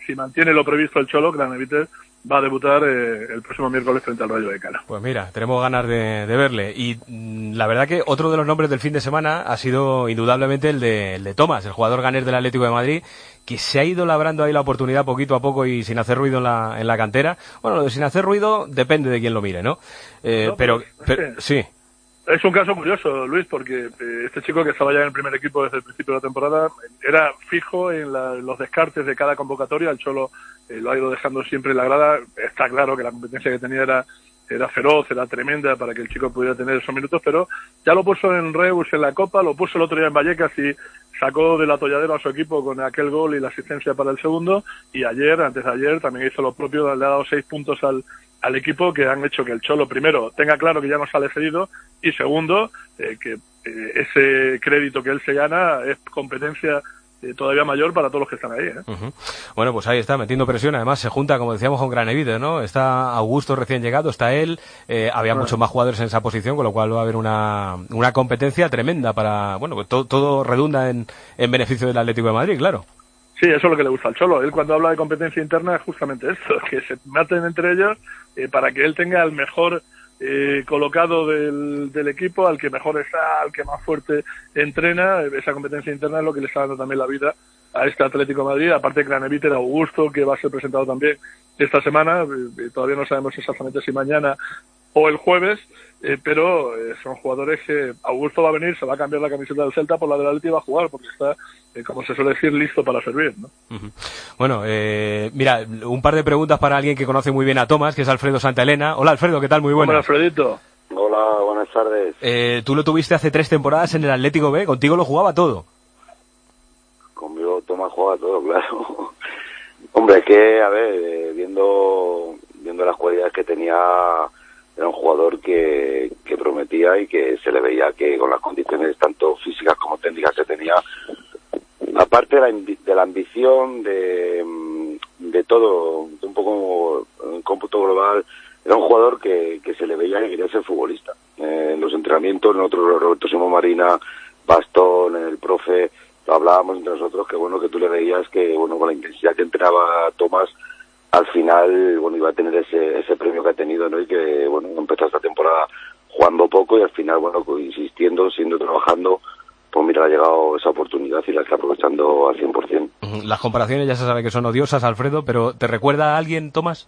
si mantiene lo previsto el Cholo, Craneviter va a debutar el próximo miércoles frente al Rayo Vallecano. Pues mira, tenemos ganas de verle. Y la verdad que otro de los nombres del fin de semana ha sido indudablemente el de Tomás, el jugador ganés del Atlético de Madrid, que se ha ido labrando ahí la oportunidad poquito a poco y sin hacer ruido en la cantera. Bueno, lo de sin hacer ruido depende de quién lo mire, ¿no? Pero sí. Es un caso curioso, Luis, porque este chico que estaba ya en el primer equipo desde el principio de la temporada era fijo en los descartes de cada convocatoria. El Cholo lo ha ido dejando siempre en la grada. Está claro que la competencia que tenía era feroz, era tremenda para que el chico pudiera tener esos minutos, pero ya lo puso en Reus en la Copa, lo puso el otro día en Vallecas y sacó del atolladero a su equipo con aquel gol y la asistencia para el segundo, y antes de ayer, también hizo lo propio, le ha dado 6 puntos al equipo que han hecho que el Cholo, primero, tenga claro que ya no sale cedido, y segundo, que ese crédito que él se gana es competencia todavía mayor para todos los que están ahí, ¿eh? Bueno, pues ahí está, metiendo presión. Además se junta, como decíamos, con Craneviter, ¿no? Está Augusto recién llegado, está él, había muchos más jugadores en esa posición, con lo cual va a haber una competencia tremenda para, bueno, pues todo redunda en beneficio del Atlético de Madrid, claro. Sí, eso es lo que le gusta al Cholo. Él cuando habla de competencia interna es justamente esto, que se maten entre ellos para que él tenga el mejor colocado del equipo, al que mejor está, al que más fuerte entrena. Esa competencia interna es lo que le está dando también la vida a este Atlético de Madrid. Aparte de Craneviter, Augusto, que va a ser presentado también esta semana, todavía no sabemos exactamente si mañana o el jueves, pero son jugadores que Augusto va a venir, se va a cambiar la camiseta del Celta por la del Atleti y va a jugar, porque está, como se suele decir, listo para servir, ¿no? Bueno, mira, un par de preguntas para alguien que conoce muy bien a Tomás, que es Alfredo Santaelena. Hola, Alfredo, ¿qué tal? Muy buenas. Hola, Alfredito. Hola, buenas tardes. Tú lo tuviste hace 3 temporadas en el Atlético B, contigo lo jugaba todo. Conmigo Tomás jugaba todo, claro. Hombre, es que, a ver, viendo las cualidades que tenía, era un jugador que prometía y que se le veía que con las condiciones tanto físicas como técnicas que tenía, aparte de la ambición, de todo, de un poco en cómputo global, era un jugador que se le veía que quería ser futbolista. En los entrenamientos, nosotros, Roberto Simón Marina, Bastón, el profe, lo hablábamos entre nosotros, que bueno, que tú le veías que, bueno, con la intensidad que entrenaba Tomás, al final, bueno, iba a tener ese premio que ha tenido, ¿no? Y que, bueno, empezó esta temporada jugando poco y al final, bueno, pues, insistiendo, trabajando, pues mira, ha llegado esa oportunidad y la está aprovechando al 100%. Las comparaciones ya se sabe que son odiosas, Alfredo, pero ¿te recuerda a alguien, Tomás?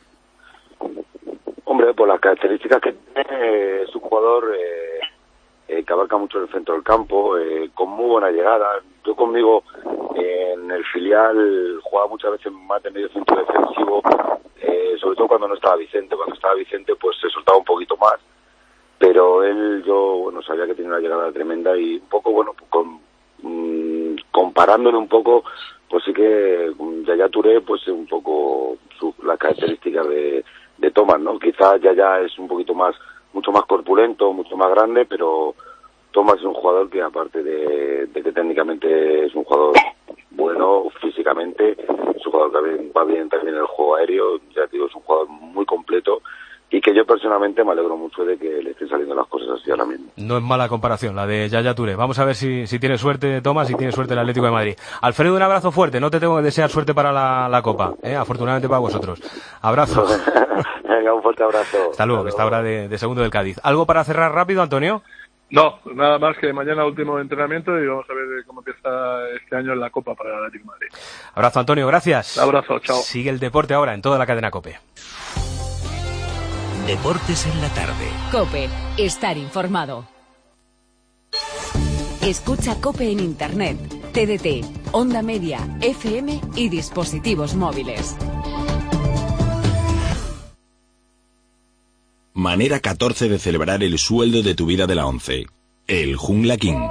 Hombre, por las características que tiene, es un jugador que abarca mucho el centro del campo, con muy buena llegada. Yo conmigo en el filial jugaba muchas veces más de medio centro defensivo, sobre todo cuando no estaba Vicente. Cuando estaba Vicente pues se soltaba un poquito más, pero yo bueno, sabía que tenía una llegada tremenda y un poco, bueno, pues comparándole un poco, pues sí que Yaya Touré, pues un poco las características de Tomás, ¿no? Quizás Yaya es un poquito más, mucho más corpulento, mucho más grande, pero Tomás es un jugador que, aparte de que técnicamente es un jugador bueno físicamente, es un jugador que va bien también en el juego aéreo, ya te digo, es un jugador muy completo y que yo personalmente me alegro mucho de que le estén saliendo las cosas así ahora mismo. No es mala comparación la de Yaya Touré. Vamos a ver si tiene suerte Tomás y tiene suerte el Atlético de Madrid. Alfredo, un abrazo fuerte. No te tengo que desear suerte para la Copa, afortunadamente para vosotros. Abrazo. Venga, un fuerte abrazo. Hasta luego, que está hora de segundo del Cádiz. ¿Algo para cerrar rápido, Antonio? No, nada más que mañana último entrenamiento y vamos a ver cómo empieza este año en la Copa para el Atlético de Madrid. Abrazo, Antonio, gracias. Abrazo, chao. Sigue el deporte ahora en toda la cadena COPE. Deportes en la tarde. COPE, estar informado. Escucha COPE en Internet, TDT, Onda Media, FM y dispositivos móviles. Manera 14 de celebrar el sueldo de tu vida de la 11. El Jungla King.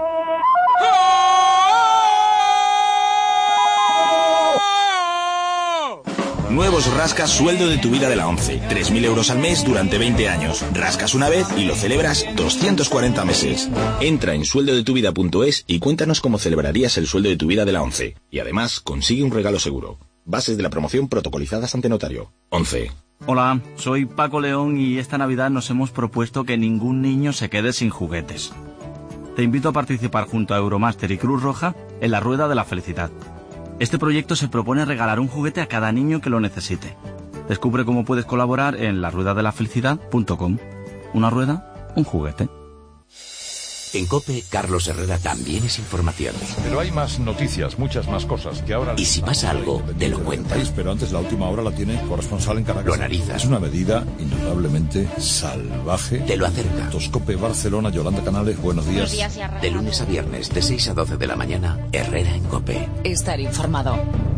Nuevos rascas sueldo de tu vida de la 11. 3.000 euros al mes durante 20 años. Rascas una vez y lo celebras 240 meses. Entra en sueldodetuvida.es y cuéntanos cómo celebrarías el sueldo de tu vida de la 11. Y además consigue un regalo seguro. Bases de la promoción protocolizadas ante notario. 11. Hola, soy Paco León y esta Navidad nos hemos propuesto que ningún niño se quede sin juguetes. Te invito a participar junto a Euromaster y Cruz Roja en la Rueda de la Felicidad. Este proyecto se propone regalar un juguete a cada niño que lo necesite. Descubre cómo puedes colaborar en laruedadelafelicidad.com. Una rueda, un juguete. En COPE, Carlos Herrera también es información. Pero hay más noticias, muchas más cosas que ahora... Y si pasa algo, te lo cuenta. Pero antes la última hora la tiene corresponsal en Caracas. Lo analizas. Es una medida indudablemente salvaje. Te lo acerca. COPE Barcelona, Yolanda Canales, buenos días. De lunes a viernes, de 6 a 12 de la mañana, Herrera en COPE. Estar informado.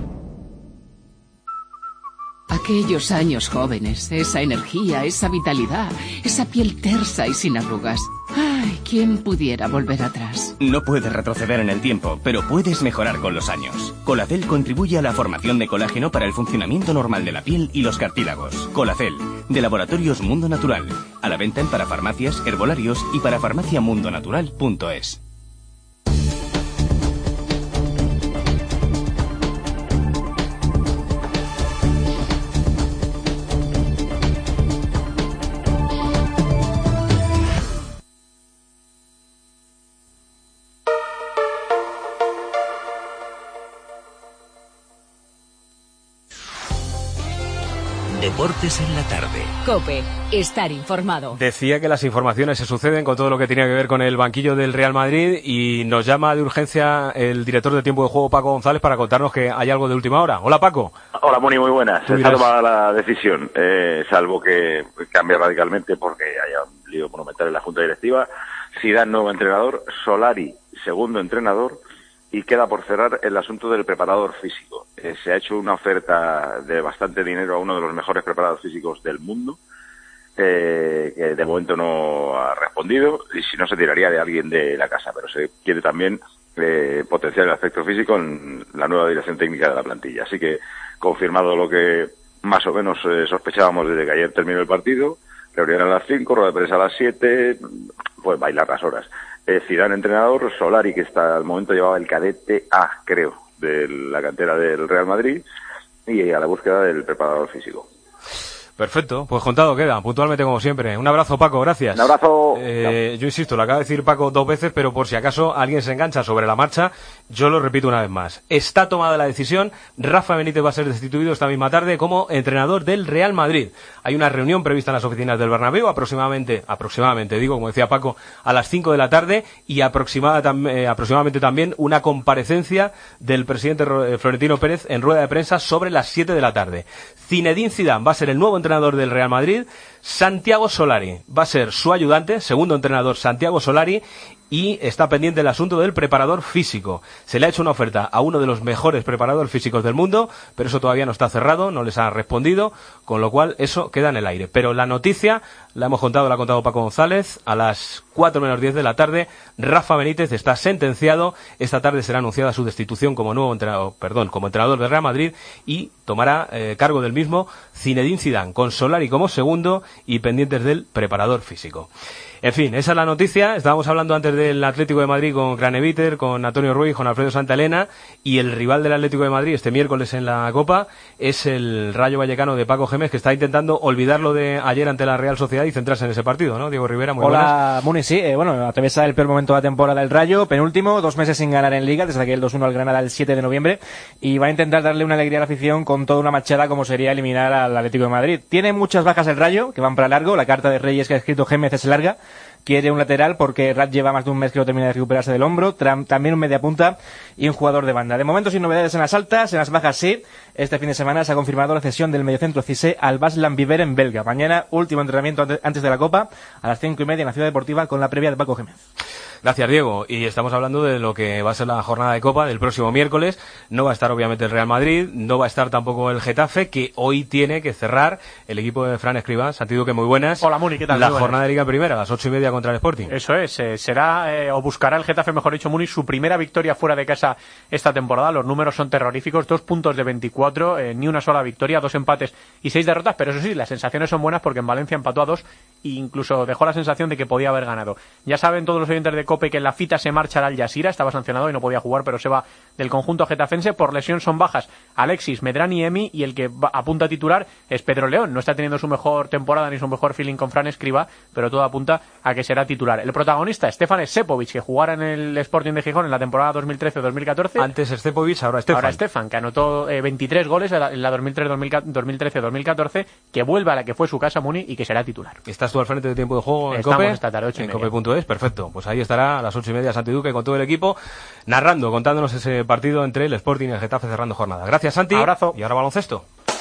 Aquellos años jóvenes, esa energía, esa vitalidad, esa piel tersa y sin arrugas. Ay, ¿quién pudiera volver atrás? No puedes retroceder en el tiempo, pero puedes mejorar con los años. Colacel contribuye a la formación de colágeno para el funcionamiento normal de la piel y los cartílagos. Colacel, de Laboratorios Mundo Natural. A la venta en parafarmacias, herbolarios y parafarmaciamundonatural.es. Deportes en la tarde. COPE, estar informado. Decía que las informaciones se suceden con todo lo que tenía que ver con el banquillo del Real Madrid y nos llama de urgencia el director de tiempo de juego, Paco González, para contarnos que hay algo de última hora. Hola, Paco. Hola, Moni, muy buenas. Se ha tomado la decisión, salvo que cambie radicalmente porque haya un lío monumental en la Junta Directiva. Zidane, nuevo entrenador, Solari, segundo entrenador, y queda por cerrar el asunto del preparador físico. Se ha hecho una oferta de bastante dinero a uno de los mejores preparados físicos del mundo, que de momento no ha respondido, y si no se tiraría de alguien de la casa, pero se quiere también potenciar el aspecto físico en la nueva dirección técnica de la plantilla. Así que confirmado lo que más o menos sospechábamos desde que ayer terminó el partido, reunión a las 5, rueda de prensa a las 7, pues bailar las horas. Zidane entrenador, Solari, que hasta el momento llevaba el cadete A, creo, de la cantera del Real Madrid, y a la búsqueda del preparador físico. Perfecto, pues contado queda, puntualmente como siempre. Un abrazo, Paco, gracias. Un abrazo. Yo insisto, lo acaba de decir Paco 2 veces, pero por si acaso alguien se engancha sobre la marcha, yo lo repito una vez más. Está tomada la decisión, Rafa Benítez va a ser destituido esta misma tarde como entrenador del Real Madrid. Hay una reunión prevista en las oficinas del Bernabéu, aproximadamente, digo, como decía Paco, a las 5 de la tarde, y aproximadamente también una comparecencia del presidente Florentino Pérez en rueda de prensa sobre las 7 de la tarde. Zinedine Zidane va a ser el nuevo entrenador del Real Madrid, Santiago Solari va a ser su ayudante, segundo entrenador Santiago Solari, y está pendiente el asunto del preparador físico. Se le ha hecho una oferta a uno de los mejores preparadores físicos del mundo, pero eso todavía no está cerrado, no les ha respondido, con lo cual eso queda en el aire. Pero la noticia la hemos contado, la ha contado Paco González, a las 4 menos 10 de la tarde, Rafa Benítez está sentenciado. Esta tarde será anunciada su destitución como como entrenador del Real Madrid, y tomará cargo del mismo Zinedine Zidane, con Solari como segundo y pendientes del preparador físico. En fin, esa es la noticia. Estábamos hablando antes del Atlético de Madrid con Craneviter, con Antonio Ruiz, con Alfredo Santaelena, y el rival del Atlético de Madrid este miércoles en la Copa es el Rayo Vallecano de Paco Gémez, que está intentando olvidarlo de ayer ante la Real Sociedad y centrarse en ese partido, ¿no? Diego Rivera, muy buenas. Hola, Muni, sí, atraviesa el peor momento de la temporada del Rayo, penúltimo, 2 meses sin ganar en Liga, desde aquel 2-1 al Granada el 7 de noviembre, y va a intentar darle una alegría a la afición con toda una machada como sería eliminar al Atlético de Madrid. Tiene muchas bajas el Rayo, que van para largo, la carta de Reyes que ha escrito Gémez es larga. Quiere un lateral porque Rat lleva más de un mes que no termina de recuperarse del hombro, también un mediapunta y un jugador de banda. De momento sin novedades en las altas, en las bajas sí. Este fin de semana se ha confirmado la cesión del mediocentro Cissé al Baslan Viver en Belga. Mañana último entrenamiento antes de la Copa, a las 5:30 en la Ciudad Deportiva, con la previa de Paco Gémez. Gracias, Diego. Y estamos hablando de lo que va a ser la jornada de Copa del próximo miércoles. No va a estar obviamente el Real Madrid, no va a estar tampoco el Getafe, que hoy tiene que cerrar el equipo de Fran Escribá. Santi Duque, muy buenas. Hola, Muni, ¿qué tal? La jornada de Liga Primera, a las 8:30 contra el Sporting. Eso es, será, o buscará el Getafe, mejor dicho, Muni, su primera victoria fuera de casa esta temporada. Los números son terroríficos, 2 puntos de 24, ni una sola victoria, 2 empates y 6 derrotas, pero eso sí, las sensaciones son buenas porque en Valencia empató a 2 e incluso dejó la sensación de que podía haber ganado. Ya saben todos los oyentes de COPE que en la cita se marcha al Al Jazeera, estaba sancionado y no podía jugar, pero se va del conjunto getafense. Por lesión son bajas Alexis, Medrani y Emi, y el que apunta a titular es Pedro León. No está teniendo su mejor temporada ni su mejor feeling con Fran Escribá, pero todo apunta a que será titular. El protagonista, Stefan Sepovic, que jugara en el Sporting de Gijón en la temporada 2013-2014. Antes Sepovic, ahora Stefan, que anotó 23 goles en la 2013-2014, que vuelve a la que fue su casa, Muni, y que será titular. ¿Estás tú al frente de tiempo de juego en Estamos COPE? esta tarde, 8:30. En COPE.es, perfecto. Pues ahí estará a las 8:30 Santi Duque con todo el equipo, contándonos ese partido entre el Sporting y el Getafe cerrando jornada. Gracias, Santi. Abrazo. Y ahora baloncesto.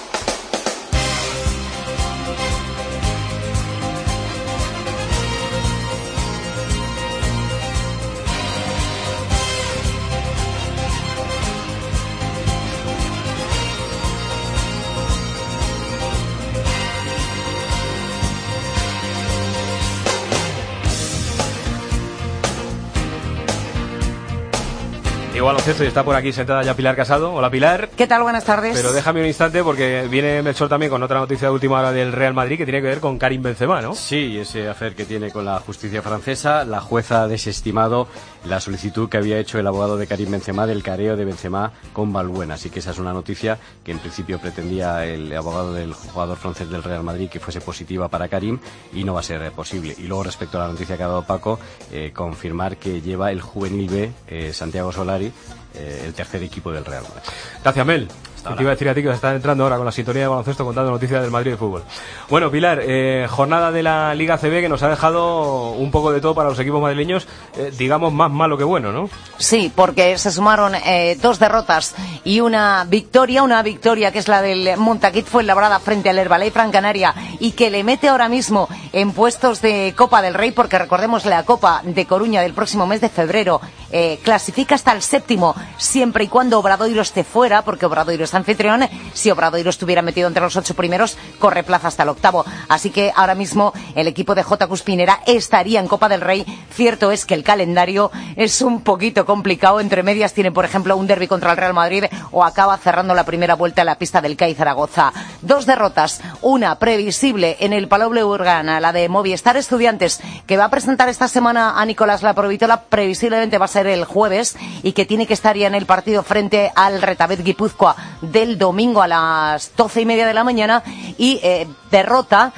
Baloncesto y está por aquí sentada ya Pilar Casado. Hola, Pilar. ¿Qué tal? Buenas tardes. Pero déjame un instante porque viene Melchor también con otra noticia de última hora del Real Madrid que tiene que ver con Karim Benzema, ¿no? Sí, ese afer que tiene con la justicia francesa. La jueza ha desestimado la solicitud que había hecho el abogado de Karim Benzema del careo de Benzema con Balbuena. Así que esa es una noticia que en principio pretendía el abogado del jugador francés del Real Madrid que fuese positiva para Karim y no va a ser posible. Y luego respecto a la noticia que ha dado Paco, confirmar que lleva el juvenil B, Santiago Solari, el tercer equipo del Real Madrid. Gracias, Mel. Te iba a decir a ti que estás entrando ahora con la sintonía de baloncesto contando noticias del Madrid de fútbol. Bueno, Pilar, jornada de la Liga CB que nos ha dejado un poco de todo para los equipos madrileños, digamos más malo que bueno, ¿no? Sí, porque se sumaron 2 derrotas y una victoria que es la del Montaquit Fuenlabrada frente al Herbalay Gran Canaria y que le mete ahora mismo en puestos de Copa del Rey, porque recordemos la Copa de Coruña del próximo mes de febrero clasifica hasta el 7º siempre y cuando Obradoiro esté fuera, porque Obradoiro es anfitrión. Si Obradoiro estuviera metido entre los 8 primeros, corre plaza hasta el 8º. Así que ahora mismo el equipo de J. Cuspinera estaría en Copa del Rey. Cierto es que el calendario es un poquito complicado. Entre medias tiene, por ejemplo, un derbi contra el Real Madrid o acaba cerrando la primera vuelta en la pista del CAI Zaragoza. 2 derrotas, una previsible en el Palau Blaugrana, la de Movistar Estudiantes, que va a presentar esta semana a Nicolás Laprovitola, previsiblemente va a ser el jueves, y que tiene que estar ya en el partido frente al Retabet Guipúzcoa del domingo a las 12:30 de la mañana. Y derrota,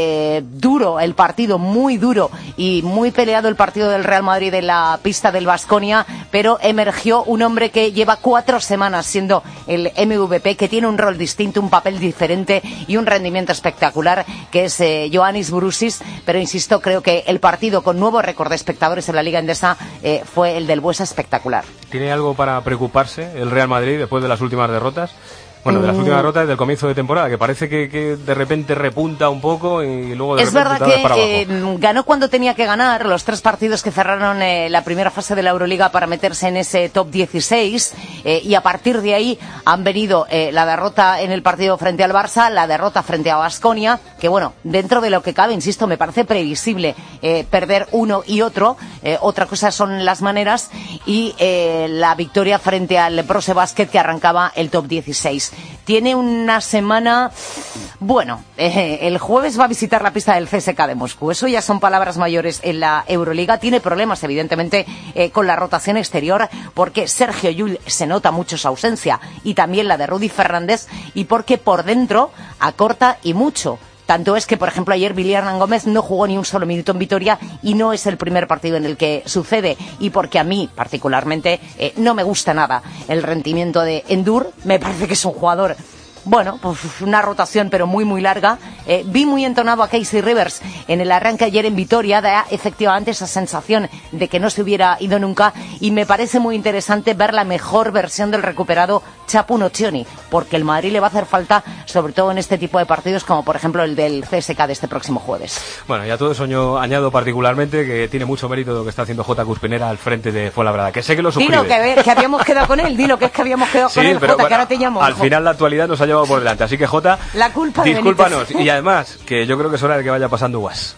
duro el partido, muy duro y muy peleado el partido del Real Madrid en la pista del Baskonia, pero emergió un hombre que lleva 4 semanas siendo el MVP, que tiene un rol distinto, un papel diferente y un rendimiento espectacular, que es Ioannis Bourousis. Pero insisto, creo que el partido con nuevo récord de espectadores en la Liga Endesa fue el del Buesa espectacular. ¿Tiene algo para preocuparse el Real Madrid después de las últimas derrotas? Bueno, de las últimas derrotas del comienzo de temporada, que parece que de repente repunta un poco y luego de es repente verdad está para abajo. Que ganó cuando tenía que ganar los 3 partidos que cerraron la primera fase de la Euroliga para meterse en ese top 16, y a partir de ahí han venido la derrota en el partido frente al Barça, la derrota frente a Baskonia, que bueno, dentro de lo que cabe, insisto, me parece previsible perder uno y otro. Otra cosa son las maneras, y la victoria frente al Brose Basket, que arrancaba el top 16. Tiene una semana, bueno, el jueves va a visitar la pista del CSKA de Moscú. Eso ya son palabras mayores en la Euroliga. Tiene problemas, evidentemente, con la rotación exterior, porque Sergio Llull se nota mucho su ausencia, y también la de Rudy Fernández, y porque por dentro acorta y mucho. Tanto es que, por ejemplo, ayer Billy Hernán Gómez no jugó ni un solo minuto en Vitoria, y no es el primer partido en el que sucede, y porque a mí, particularmente, no me gusta nada el rendimiento de Endur. Me parece que es un jugador, bueno, pues una rotación pero muy muy larga. Vi muy entonado a Casey Rivers en el arranque ayer en Vitoria, da efectivamente esa sensación de que no se hubiera ido nunca, y me parece muy interesante ver la mejor versión del recuperado Chapu Nocioni, porque el Madrid le va a hacer falta, sobre todo en este tipo de partidos como por ejemplo el del CSKA de este próximo jueves. Bueno, y a todo eso yo añado particularmente que tiene mucho mérito lo que está haciendo J. Cuspinera al frente de Fuenlabrada, que sé que lo suscribe. Dilo que habíamos quedado con él, dilo que es que habíamos quedado con él, pero Jota, bueno, que ahora te llamo. Al final la actualidad nos ha llevado por delante, así que Jota, la culpa de discúlpanos. Benítez. Y además, que yo creo que es hora de que vaya pasando Guas.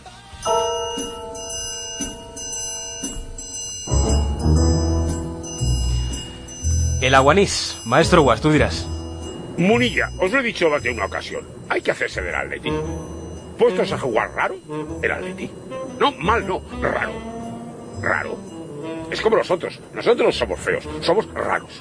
El Aguanís, maestro Guas, tú dirás. Munilla, os lo he dicho más de una ocasión, hay que hacerse del Atleti. puestos a jugar raro, el Atleti. No, mal no, raro. Raro. Es como nosotros no somos feos, somos raros.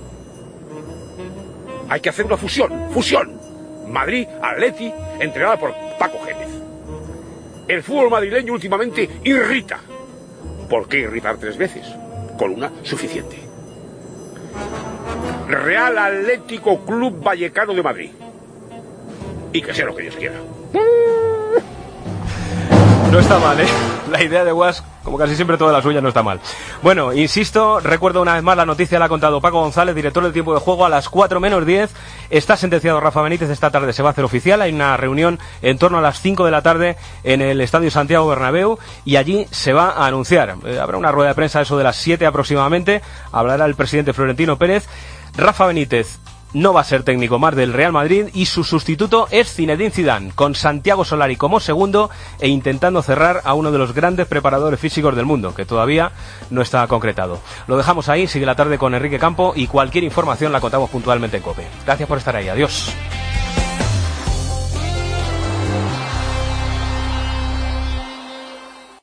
Hay que hacer una fusión. Madrid, Atleti, entrenada por Paco Gémez. El fútbol madrileño últimamente irrita. ¿Por qué irritar 3 veces? Con una suficiente. Real Atlético Club Vallecano de Madrid. Y que sea lo que Dios quiera. No está mal, ¿eh? La idea de Guas, como casi siempre toda la suya, no está mal. Bueno, insisto, recuerdo una vez más la noticia, la ha contado Paco González, director del tiempo de juego, a las 4 menos 10. Está sentenciado Rafa Benítez, esta tarde se va a hacer oficial. Hay una reunión en torno a las 5 de la tarde en el Estadio Santiago Bernabéu y allí se va a anunciar. Habrá una rueda de prensa eso de las 7 aproximadamente. Hablará el presidente Florentino Pérez. Rafa Benítez no va a ser técnico más del Real Madrid y su sustituto es Zinedine Zidane, con Santiago Solari como segundo e intentando cerrar a uno de los grandes preparadores físicos del mundo, que todavía no está concretado. Lo dejamos ahí, sigue la tarde con Enrique Campo y cualquier información la contamos puntualmente en COPE. Gracias por estar ahí, adiós.